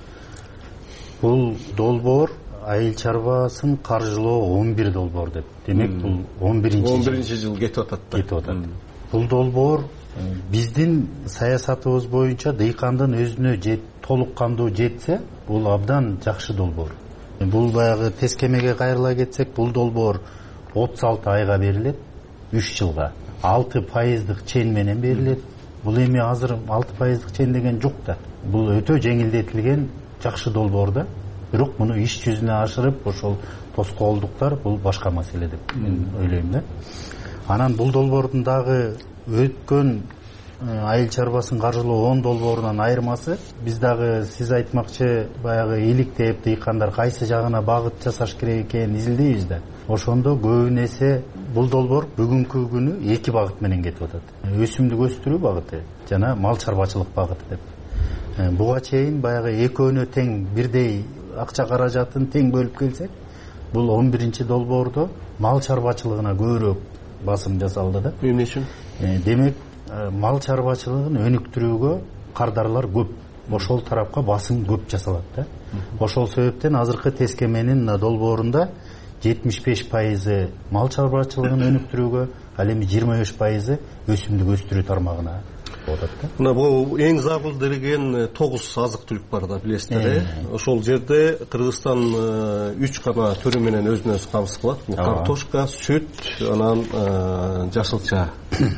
Бул долбоор айыл чарбасын каржылоо 11 долбоор деп. Демек бул 11-чи жыл кетип атат. Бул долбоор биздин саясатыбыз боюнча дыйкандын өзүнө толук кандуу жетсе, бул абдан жакшы долбоор. Бул баягы тескемеге кайрыла кетсек, бул долбоор 36 айга берилет, 3 жылга. 6% чен менен берилет. Бул эми азыр 6% чен деген жок да. Бул өтө жеңилдетилген жакшы долбоор да. Бирок муну иш жүзүнө ашырып, ошол тоскоолдуктар бул башка маселе деп мен ойлойм да. Анан бул долбоордун дагы өткөн айыл чарбасын каржылоо 10 долбоорунан айырмасы, биз дагы сиз айтмакчы баягы иликтеп дыйкандар кайсы жагына багыт жасаш керек экенин изилдейбиз да. Ошондо көбүн эсе бул долбоор бүгүнкү күнү 2 багыт менен кетип атат. Өсүмдүк өстүрүү багыты жана мал чарбачылык багыты деп. Буга чейин баягы экөөнө тең бирдей акча каражатын тең бөлүп келсек, бул 11-чи долбоордо мал чарбачылыгына көбүрөөк басым жасалды да. Эмне үчүн? Демек, мал чарбачылыгын өнүктүрүүгө кардарлар көп. Ошол тарапка басым көп жасалат да. Ошол себептен азыркы тескеменин долбоорунда 75% мал чарбачылыгын өнүктүрүүгө, ал эми 25% өсүмдүк өстүрүү тармагына. Мына бул эң зарыл деген 9 азык-түлүк бар да, билесиздер. Ошол жерде Кыргызстан 3 гана түрү менен өзүн өзү камсыз кылат. Бул картошка, сүт, анан жашылча.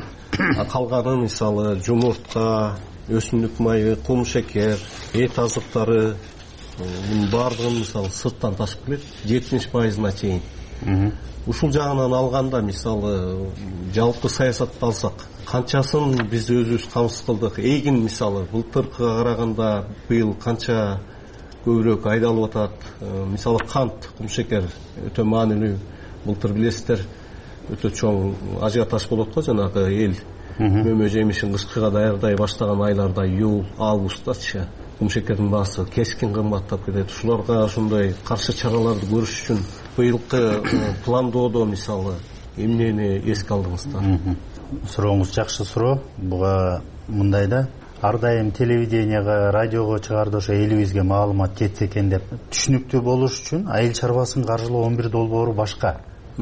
Калганын мисалы жумуртка, өсүмдүк майы, кум шекер, эт азыктары, мунун баардыгын мисалы сырттан ташып келет, 70%-на чейин. Ушул жагынан алганда мисалы жалпы саясатты алсак, канчасын биз өзүбүз камсыз кылдык? Эгин мисалы былтыркыга караганда быйыл канча көбүрөөк айдалып атат? Мисалы кант, кумшекер өтө маанилүү. Былтыр билесиздер өтө чоң ажиотаж болот го, жанагы эл мөмө жемишин кышкыга даярдай баштаган айларда, июль, августчы кумшекердин баасы кескин кымбаттап кетет. Ушуларга ошондой каршы чараларды көрүш үчүн быйылкы пландоодо мисалы эмнени эске алдыңыздар? Сурооңуз жакшы суроо. Буга мындай да, ар дайым телевиденияга, радиого чыгарды ошо элибизге маалымат жетсе экен деп. Түшүнүктүү болуш үчүн айыл чарбасын каржылоо 11 долбоору башка.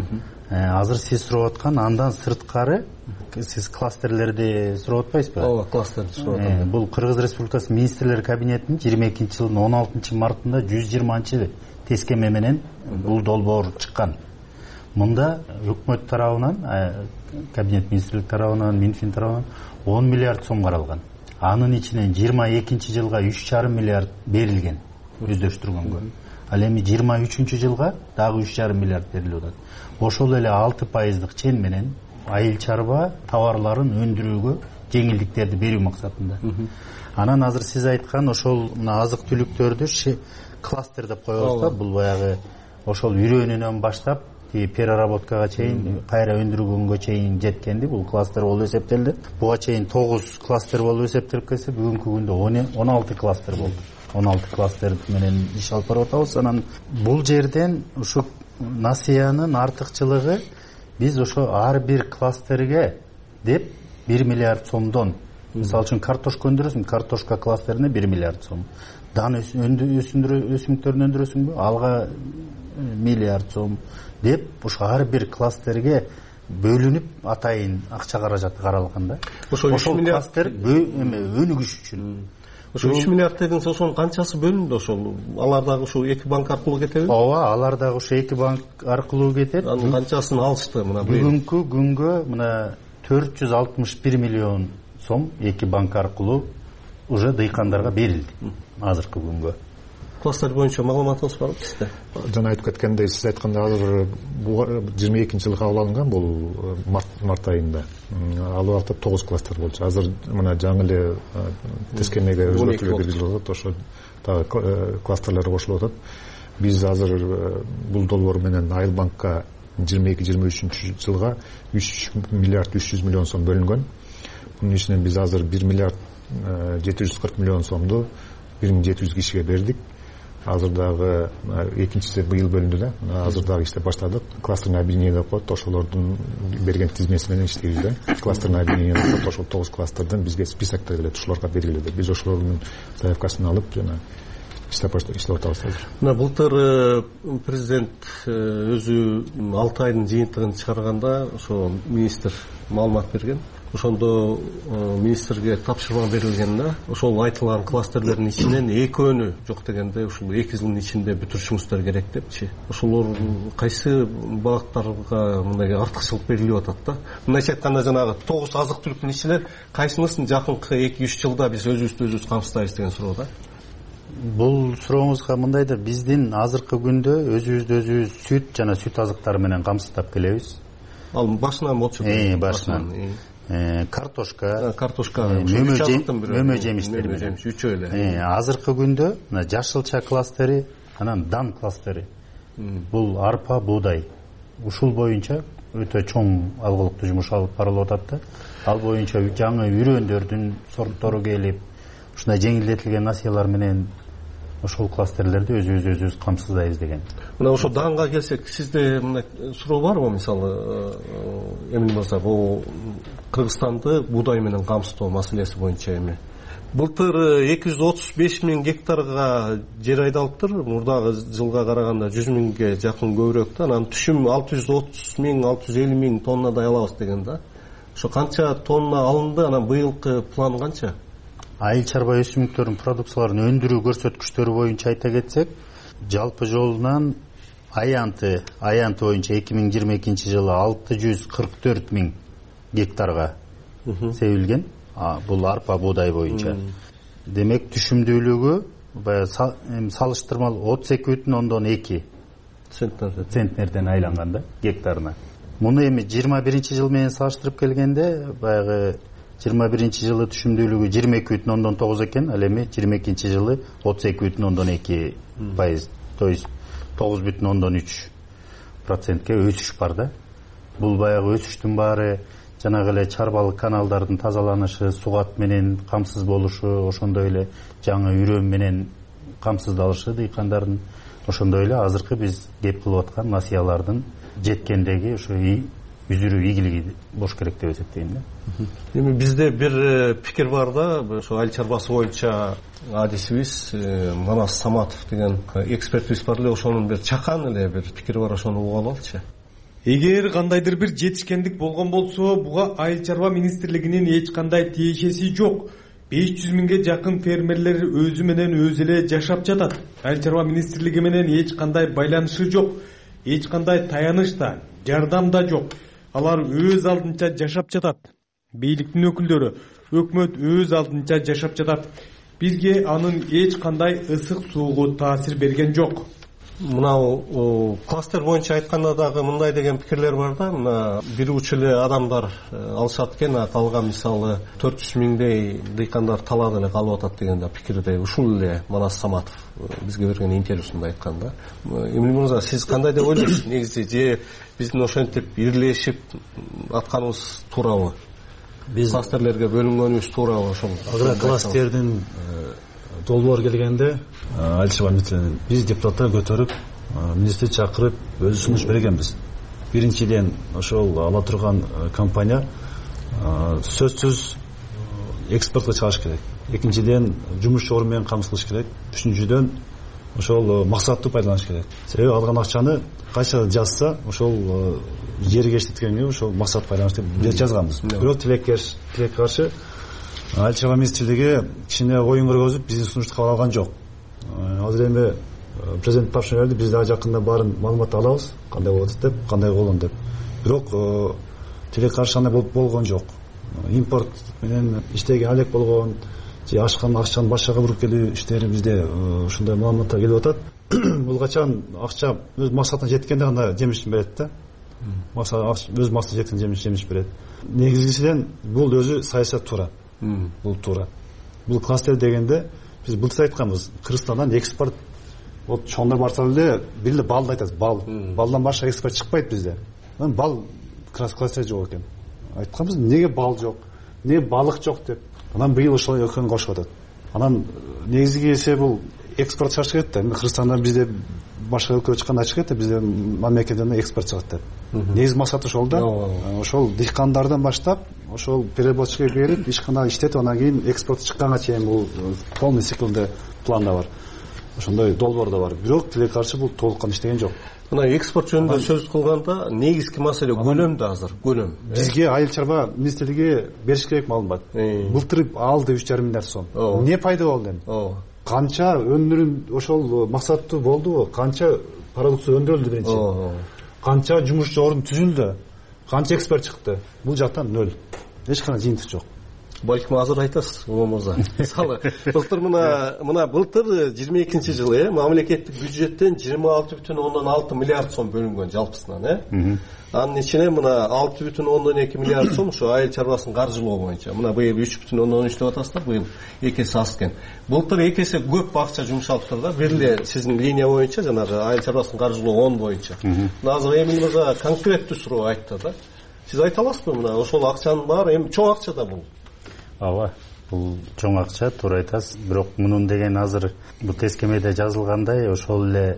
Азыр сиз сурап аткан андан сырткары, сиз кластерлерди сурап атпайсызбы? Ооба, кластерди сурап атам. Бул Кыргыз Республикасы Министрлер кабинетинин 22-жылдын 16-мартында 120-чы тескеме менен бул долбоор чыккан. Мында өкмөт тарабынан, кабинет министрлик тарабынан, Минфин тарабынан 10 миллиард сом каралган. Анын ичинен 22-жылга 3,5 миллиард берилген өздөштүргөнгө. Ал эми 23-жылга дагы 3,5 миллиард берилип атат. Ошол эле 6% чен менен айыл чарба товарларын өндүрүүгө жеңилдиктерди берүү максатында. Анан азыр сиз айткан ошол азык-түлүктөрдү кластер деп коебуз да, бул баягы ошол үрөөнүнөн баштап переработкага чейин, кайра өндүргөнгө чейин жеткенди бул кластер болуп эсептелди. Буга чейин 9 кластер болуп эсептелип келсе, бүгүнкү күндө 16 кластер болду. 16 кластер менен иш алып барып атабыз. Анан бул жерден ушу насыянын артыкчылыгы биз ошо ар бир кластерге деп 1 миллиард сомдон, мисалы үчүн картошка өндүрөсүң, картошка кластерине 1 миллиард сом. Дан өсүмдүктөрүн өндүрөсүңбү, алга миллиард сом деп ошо ар бир кластерге бөлүнүп атайын акча каражаты каралган да. Ошол кластер өнүгүш үчүн. ошо 3 миллиард дедиңиз, ошонун канчасы бөлүндү? Ошол алар дагы ушул 2 банк аркылуу кетеби? Ооба, алар дагы ушул 2 банк аркылуу кетет. Анын канчасын алышты мына бүгүнкү күнгө? Мына 461 миллион сом 2 банк аркылуу уже дыйкандарга берилди азыркы күнгө. Класстер боюнча маалыматыңыз барбы сизде? Жана айтып кеткендей, сиз айткандай азыр 22-жылы кабыл алынган, бул март айында. Ал убакта 9 кластер болчу. Азыр мына жаңы эле тескенеге өзгөртүүлөр киргизилип атат, ошо дагы кластерлер кошулуп атат. Биз азыр бул долбоор менен Айыл банкка 22-23 жылга 3 миллиард 300 миллион сом бөлүнгөн. Bunun içinden biz hazır 1 milyar 740 milyon somdu 1700 kişiye verdik. Hazırdağı ikincisi bu yıl bölündü de. Hazırdağı işte başladık. Klasterın объединение koydu. Oşolordun bergen tizmesinden işleyildi. Klasterın объединение koydu. Oşol 9 klasterden bizge spисокта келет. Ошолорго белгиледи. Biz oşolordun заявкасын алып жана иштеп атабыз. Мына былтыр президент өзү 6 айдын жыйынтыгын чыгарганда ошо министр маалымат берген. Ошондо министрге тапшырма берилген да, ошол айтылган кластерлердин ичинен экөөнү жок дегенде ушул 2 жылдын ичинде бүтүрүшүңүздөр керек депчи. Ошолор кайсы багыттарга мындай артыкчылык берилип атат да? Мындайча айтканда жанагы 9 азык түлүктүн ичинен кайсынысын жакынкы 2-3 жылда биз өзүбүздү камсыздайбыз деген суроо да? Бул сурооңузга мындай да, биздин азыркы күндө өзүбүз сүт жана сүт азыктары менен камсыздап келебиз. Ал башынан болчу. Башынан. Картошка, мөмө жемиштери менен. Үчөө эле. Азыркы күндө жашылча кластери, анан дан кластери. Бул арпа, буудай. Ушул боюнча өтө чоң алгылыктуу жумуш алып барылып атат да. Ал боюнча жаңы үрөндөрдүн сорттору келип, ушундай жеңилдетилген насыялар менен ошол кластерлерди өзүбүз камсыздайбыз деген. Мына ошо данга келсек, сизде мына суроо барбы? Мисалы, Эмин мырза, бул Кыргызстанды буудай менен камсыздоо маселеси боюнча эми былтыр 235 миң гектарга жер айдалыптыр. Мурдагы жылга караганда 100 миңге жакын көбүрөөк да. Анан түшүм 630 миң, 650 миң тоннадай алабыз деген да. Ошо канча тонна алынды? Анан быйылкы план канча? Айыл чарба өсүмдүктөрүнүн продукцияларын өндүрүү көрсөткүчтөрү боюнча айта кетсек, жалпы жолунан аянты боюнча 2022 жылы 644 миң гектарга себилген. Бул арпа буудай боюнча. Демек түшүмдүүлүгү салыштырмалуу 32,2 центнерден айланган да гектарына. Муну эми 21 жыл менен салыштырып келгенде, баягы 21 жылы түшүмдүүлүгү 22,9 экен, ал эми 22 жылы 32,2%, то есть 9,3%ке өсүш бар да. Бул баягы өсүштүн баары жанагы эле чарбалык каналдардын тазаланышы, сугат менен камсыз болушу, ошондой эле жаңы үрөм менен камсыздалышы дыйкандардын, ошондой эле азыркы биз кеп кылып аткан насыялардын жеткендеги ошо үзүрүү ийгилиги болуш керек деп эсептейм да. Эми бизде бир пикир бар да, ошо айыл чарбасы боюнча адисибиз Манас Саматов деген экспертибиз бар эле, ошонун бир чакан эле бир пикири бар, ошону угуп алалычы. Эгер кандайдыр бир жетишкендик болгон болсо, буга айыл чарба министрлигинин эч кандай тиешеси жок. 500 миңге жакын фермерлер өзү менен өзү эле жашап жатат. Айыл чарба министрлиги менен эч кандай байланышы жок, эч кандай таяныш да, жардам да жок. Алар өз алдынча жашап жатат. Бийликтин өкүлдөрү, өкмөт өз алдынча жашап жатат. Бизге анын эч кандай ысык суугу таасир берген жок. Мына кластер боюнча айтканда дагы мындай деген пикирлер бар да. Мына бир уч эле адамдар алышат экен, калган мисалы 400 миңдей дыйкандар талаада эле калып атат деген да пикирде ушул эле Манас Саматов бизге берген интервьюсунда айткан да. Эмин мырза, сиз кандай деп ойлойсуз? Негизи же биздин ошентип бирлешип атканыбыз туурабы? Биз кластерлерге бөлүнгөнүбүз туурабы? Ошол кластердин долбоор келгенде айыл чарба министрлигинен биз депутаттар көтөрүп, министр чакырып өзү сунуш бергенбиз. Биринчиден ошол ала турган компания сөзсүз экспортко чыгыш керек. Экинчиден жумуш жогору менен камсыз кылыш керек. Үчүнчүдөн ошол максаттуу пайдаланыш керек. Себеби алган акчаны кайча жазса, ошол жерге иштеткенге ошол максат пайдаланыш деп жазганбыз. Бирок тилекке каршы айыл чарба министрлиги кичине оюн киргизип биздин сунушту кабыл алган жок. Азыр эми президент тапшырма берди, биз дагы жакында баарын маалымат алабыз, кандай болот деп, кандай болгон деп. Бирок тире каршы андай болгон жок. Импорт менен иштеген алек болгон же ашкан акчаны башкага буруп келүү иштери бизде ушундай маалыматтар келип атат. Бул качан акча өз максатына жеткенде гана жемишин берет да. Өз максатына жеткенде жемиш берет. Негизгисинен бул өзү саясат туура. Бул туура. Бул кластер дегенде биз былтыр айтканбыз, Кыргызстандан экспорт вот чоңдор барса эле бир эле балды айтасыз, бал. Балдан башка экспорт чыкпайт бизде. Бал кластер жок экен. Айтканбыз, неге бал жок? Неге балык жок деп. Анан быйыл ошол экөөнү кошуп атат. Анан негизги эсе бул экспорт чыгыш керек да. Кыргызстандан бизде башка өлкөгө чыкканда чыгат да, бизде мамлекеттен экспорт чыгат деп. Негизи максат ошол да. Ошол дыйкандардан баштап, ошол переработчика берип, ишкана иштетип, анан кийин экспорт чыкканга чейин бул полный циклде планда бар. Ошондой долбоор да бар. Бирок тиле каршы бул толуккан иштеген жок. Мына экспорт жөнүндө сөз кылганда негизги маселе көлөм да азыр, көлөм. Бизге айыл чарба министрлиги бериш керек маалымат. Былтыр алды 3,5 миллиард сом. Не пайда болду эми? Канча өндүрүм ошол максаттуу болдубу? Канча продукция өндүрүлдү биринчи? Канча жумуш орун түзүлдү? Канча экспорт чыкты? Бул жактан 0. Эч кандай жыйынтык жок. Балким азыр айтасыз, мырза. Мисалы, былтыр мына былтыр 22-жылы мамлекеттик бюджеттен 26,6 миллиард сом бөлүнгөн жалпысынан, Анын ичине мына 6,2 миллиард сом ушу айыл чарбасын каржылоо боюнча. Мына быйыл 3,3 деп атасыздар, быйыл 2 эсе аз экен. Былтыр 2 эсе көп акча жумшалыптыр да. Бир эле сиздин линия боюнча, жанагы айыл чарбасын каржылоо 10 боюнча. Азыр Эмил мырза конкреттүү суроо айтты да. Сиз айта аласызбы, мына ошол акчанын баары эми чоң акча да бул? Ооба, бул чоң акча, туура айтасыз. Бирок мунун деген азыр бул тескемеде жазылгандай, ошол эле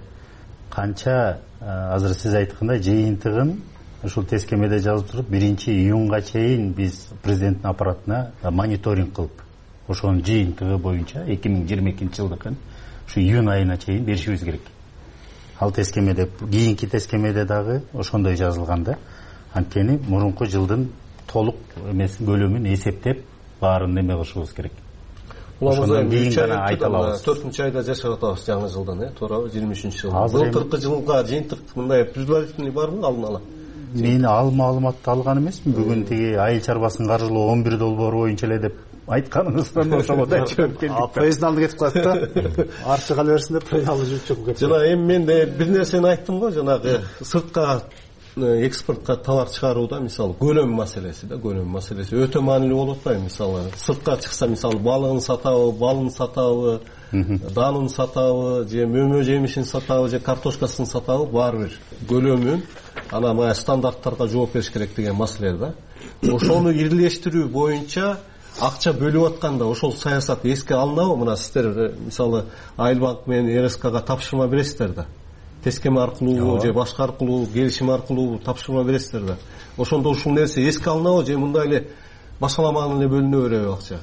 канча азыр сиз айткандай жыйынтыгын ушул тескемеде жазып туруп 1-июнга чейин биз президенттин аппаратына мониторинг кылып, ошонун жыйынтыгы боюнча 2022-жылдыкын ушу июнь айына чейин беришибиз керек. Ал тескемеде, кийинки тескемеде дагы ошондой жазылган да. Анткени мурунку жылдын толук эмесин көлөмүн эсептеп баарын эме кылышыбыз керек. Ошондон кийин гана айта алабыз. 4-айда жашап атабыз жаңы жылдан, туура 23-жыл. Былтыркы жылга жыйынтык мындай предварительный барбы, алдын ала? Мен ал маалыматты алган эмесмин. Бүгүн тиги айыл чарбасын каржылоо 11 долбоор боюнча эле деп айтканыңыздан ошондой жооп келдик. Профессионалдык кетип калат да. Арчы кала берсин деп профессионалдык жүрүп чыгып кетти. Жана эми мен бир нерсени айттым го, жанагы сыртка экспортко товар чыгарууда мисалы көлөм маселеси да, көлөм маселеси өтө маанилүү болуп атпайбы? Мисалы сыртка чыкса, мисалы балыгын сатабы, балын сатабы, данын сатабы, же мөмө жемишин сатабы, же картошкасын сатабы, баары бир көлөмүн ана мына стандарттарга жооп бериш керек деген маселе да. Ошону ирлештирүү боюнча акча бөлүп атканда ошол саясат эске алынабы? Мына сиздер мисалы Айыл банк менен РСКга тапшырма бересиздер да. Тескеме аркылуу же башка аркылуу, келишим аркылуу тапшырма бересиздер да. Ошондо ушул нерсе эске алынабы же мындай эле башаламан эле бөлүнө береби акча?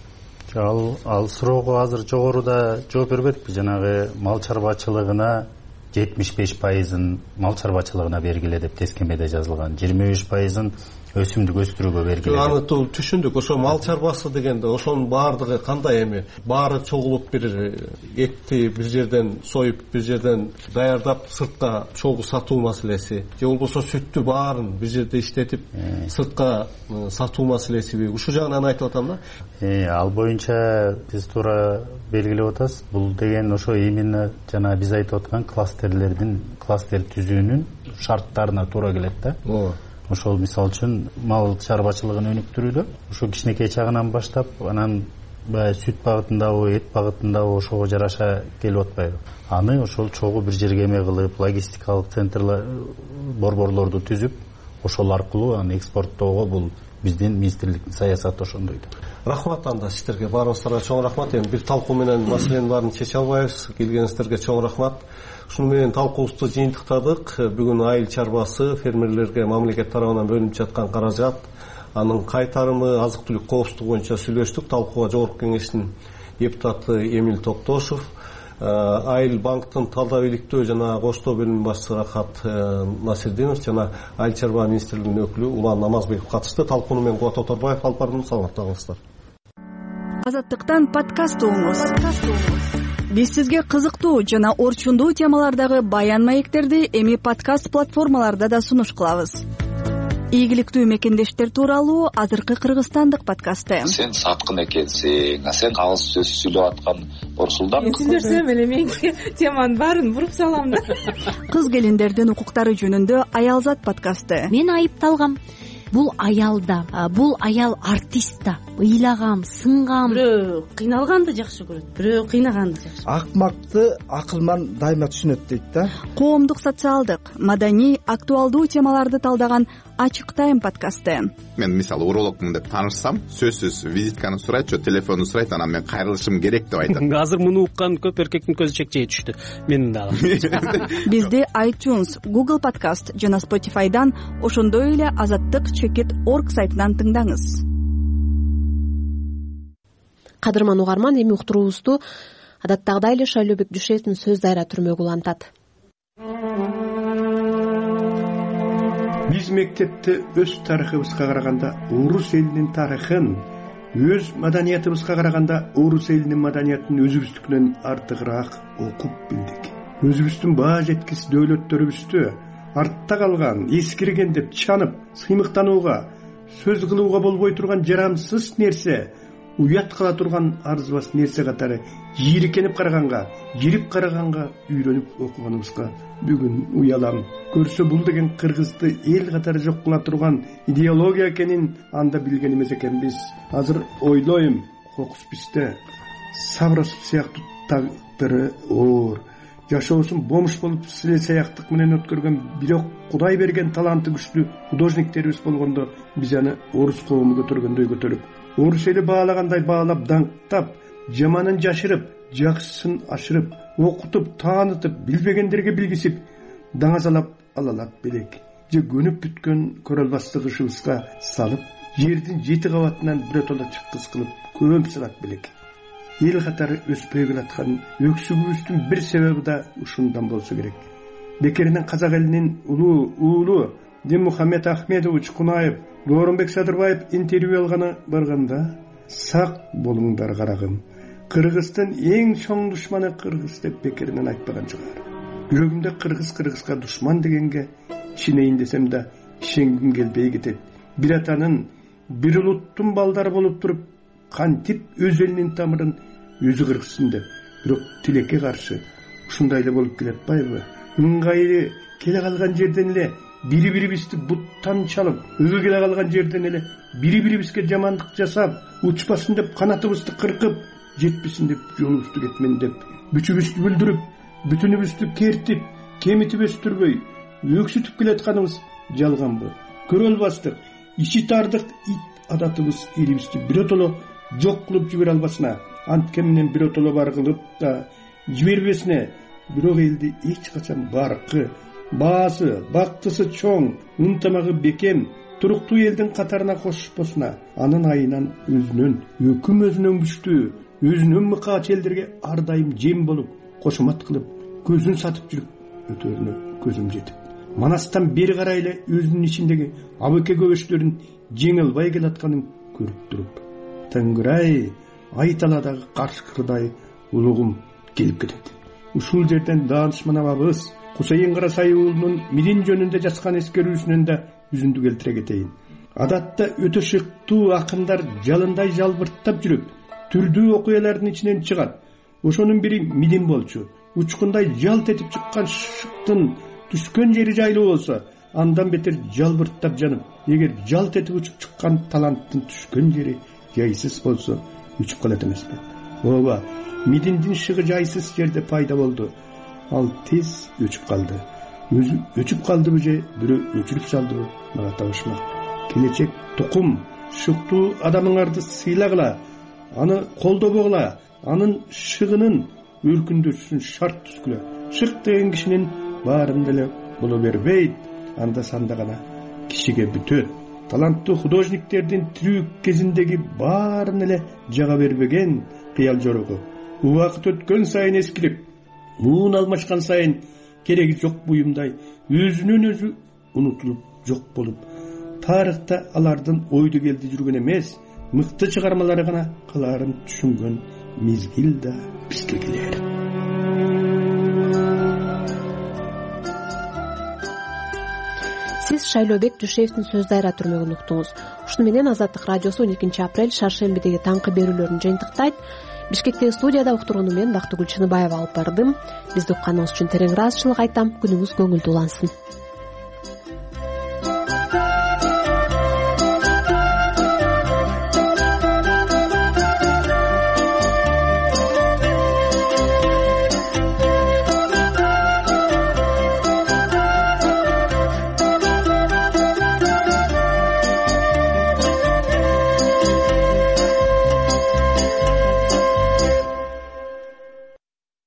Ал суроого азыр жогоруда жооп бербедикпи? Жанагы мал чарбачылыгына 75%-ын мал чарбачылыгына бергиле деп тескемеде жазылган. 23%-ын өсүмдүк өстүрүүгө бергиле. Аны түшүндүк. Ошо мал чарбасы дегенде ошонун баардыгы кандай эми? Баары чогулуп бир этти бир жерден союп, бир жерден даярдап сыртка чогуу сатуу маселеси, же болбосо сүттү баарын бир жерде иштетип сыртка сатуу маселесиби? Ушул жагынан айтып атам да. Ал боюнча сиз туура белгилеп атасыз. Бул деген ошо именно жана биз айтып аткан кластер түзүүнүн шарттарына туура келет да. Ошол мисалы үчүн мал чарбачылыгын өнүктүрүүдө ошо кичинекей чагынан баштап анан сүт багытындабы, эт багытындабы ошого жараша келип атпайбы? Аны ошол чогуу бир жерге эме кылып, логистикалык центрлар, борборлорду түзүп, ошол аркылуу аны экспорттоого бул биздин министрликтин саясаты ошондой. Рахмат анда сиздерге, баарыңыздарга чоң рахмат. Эми бир талкуу менен маселенин баарын чече албайбыз. Келгениңиздерге чоң рахмат. Ушуну менен талкуубузду жыйынтыктадык. Бүгүн айыл чарбасы фермерлерге мамлекет тарабынан бөлүнүп жаткан каражат, анын кайтарымы, азык-түлүк коопсуздугу боюнча сүйлөштүк. Талкууга Жогорку Кеңештин депутаты Эмил Токтошов, Айыл банктын талдап иликтөө жана коштоо бөлүмүнүн башчысы Рахат Насирдинов жана Айыл чарба министрлигинин өкүлү Улан Намазбеков катышты. Талкууну мен Кубат Оторбаев алып бардым. Саламатта калыңыздар. Азаттыктан подкаст угуңуз. Биз сизге кызыктуу жана орчундуу темалардагы баян маектерди эми подкаст платформаларда да сунуш кылабыз. Ийгиликтүү мекендештер тууралуу азыркы кыргызстандык подкасты. Сен саткын экенсиң, сен кагыз сөз сүйлөп аткан Орсулдан. Сүйлөсөм эле мен теманын баарын буруп салам да. Кыз келиндердин укуктары жөнүндө Аялзат подкасты. Мен айыпталгам. Бул аял да, бул аял артист да. Ыйлагам, сынгам. Бирөө кыйналганды жакшы көрөт, бирөө кыйнаганды жакшы. Акмакты акылман дайыма түшүнөт дейт да. Коомдук, социалдык, маданий, актуалдуу темаларды талдаган Ачык тайм подкасты. Мен мисалы урологмун деп таанышсам, сөзсүз визитканы сурайт, же телефонду сурайт, анан мен кайрылышым керек деп айтам. Азыр муну уккан көп эркектин көзү чекчей түштү. Менин дагы. Бизди iTunes, Google Podcast жана Spotify'дан, ошондой эле azattik.org сайтынан тыңдаңыз. Кадырман угарман, эми уктуруубузду адаттагыдай эле Шайлообек Дүйшевдин сөз дайра түрмөгү улантат. Биз мектепте өз тарыхыбызга караганда орус элинин тарыхын, өз маданиятыбызга караганда орус элинин маданиятын өзүбүздүкүнөн артыгыраак окуп билдик. Өзүбүздүн баа жеткис дөөлөттөрүбүздү артта калган, эскирген деп чанып, сыймыктанууга, сөз кылууга болбой турган жарамсыз нерсе, уят кыла турган арзыбас нерсе катары жийиркенип караганга, жирип караганга үйрөнүп окуганыбызга бүгүн уялам. Көрсө бул деген кыргызды эл катары жок кыла турган идеология экенин анда билген эмес экенбиз. Азыр ойлойм, кокус бизде Сабросов сыяктуу тагдыры оор, жашоосун бомж болуп силе саяктык менен өткөргөн, бирок Кудай берген таланты күчтүү художниктерибиз болгондо биз аны орус коому көтөргөндөй көтөрүп, орус эли баалагандай баалап, даңктап, жаманын жашырып, жакшысын ашырып, окутуп, таанытып, билбегендерге билгисип, даңазалап алалап белек. Же көнүп бүткөн көрөлбастык ышыбызга салып, жердин 7 кабатынан биротоло чыккыс кылып, көмүп салат белек. Эл катары өспөй келаткан өксүгүбүздүн бир себеби да ушундан болсо керек. Бекеринен казак элинин улуу уулу Динмухаммед Ахмедович Кунаев, Дооронбек Садырбаев интервью алганы барганда, сак болуңдар карагым. Кыргыздын эң чоң душманы кыргыз деп бекеринен айтпаган жогар. Жүрөгүмдө кыргызга душман дегенге ишенейин десем да ишенгим келбей кетет. Бир атанын, бир улуттун балдары болуп туруп, кантип өз элинин тамырын өзү кыргызсын деп, бирок тилекке каршы ушундай эле болуп келатпайбы? Ыңгайлы келе калган жерден эле бири-бирибизди буттан чалып, өгө келе калган жерден эле бири-бирибизге жамандык жасап, учпасын деп канатыбызды кыркып, жетпесин деп жолубузду кетмендеп, бүчүбүздү бүлдүрүп, бүтүнүбүздү кертип, кемитип өстүрбөй, өксүтүп келатканыбыз жалганбы? Көрө албастык, ичи тардык ит адатыбыз элибизди биротоло жок кылып жибере албасына, анткен менен биротоло бар кылып да жибербесине, бирок элди эч качан баркы, баасы, бактысы чоң, ынтымагы бекем, туруктуу элдин катарына кошпосуна, анын айынан өзүнөн, өкүм өзүнөн күчтүү, өзүнөн мыкаат элдерге ар дайым жем болуп, кошомат кылып, көзүн сатып жүрүп өтөрүнө көзүм жетип, манастан бери карай эле өзүнүн ичиндеги абыке көбөчтөрүн жеңе албай келатканын көрүп туруп, Тангырай, айталадагы каршкырдай улугум келип кетет. Ушул жерден даанышман абабыз Кусейин Карасай уулунун Мирин жөнүндө жазган эскерүүсүнөн да үзүндү келтире кетейин. Адатта өтө шыктуу акындар жалындай жалбырттап жүрүп, түрдүү окуялардын ичинен чыгат. Ошонун бири Мидин болчу. Учкундай жалт этип чыккан шыктын түшкөн жери жайлуу болсо, андан бетер жалбырттап жанып, эгер жалт этип учуп чыккан таланттын түшкөн жери жайсыз болсо, өчүп калат эмеспи? Ооба, Мидиндин шыгы жайсыз жерде пайда болду. Ал тез өчүп калды. Өзү өчүп калдыбы же бирөө өчүрүп салдыбы? Мага табышмак. Келечек тукум, шыктуу адамыңарды сыйлагыла, аны колдобогула, анын шыгынын өркүндөшүн шарт түзгүлө. Шык деген кишинин баарын деле боло бербейт, анда санда гана кишиге бүтөт. Таланттуу художниктердин тирүү кезиндеги баарын эле жага бербеген кыял жорогу. Убакыт өткөн сайын эскирип, муун алмашкан сайын кереги жок буюмдай өзүнөн өзү унутулуп жок болуп, тарыхта алардын ойду келди жүргөн эмес, мыкты чыгармалары гана калаарын түшүнгөн мезгил да бизге келер. Сиз Шайлообек Дүйшеевдин сөз дайра түрмөгүн уктуңуз. Ушуну менен Азаттык радиосу 12 апрель шаршембидеги таңкы берүүлөрүн жыйынтыктайт. Бишкектеги студияда уктурууну мен Бактыгүл Чыныбаева алып бардым. Бизди укканыңыз үчүн терең ыраазычылык айтам. Күнүңүз көңүлдүү улансын.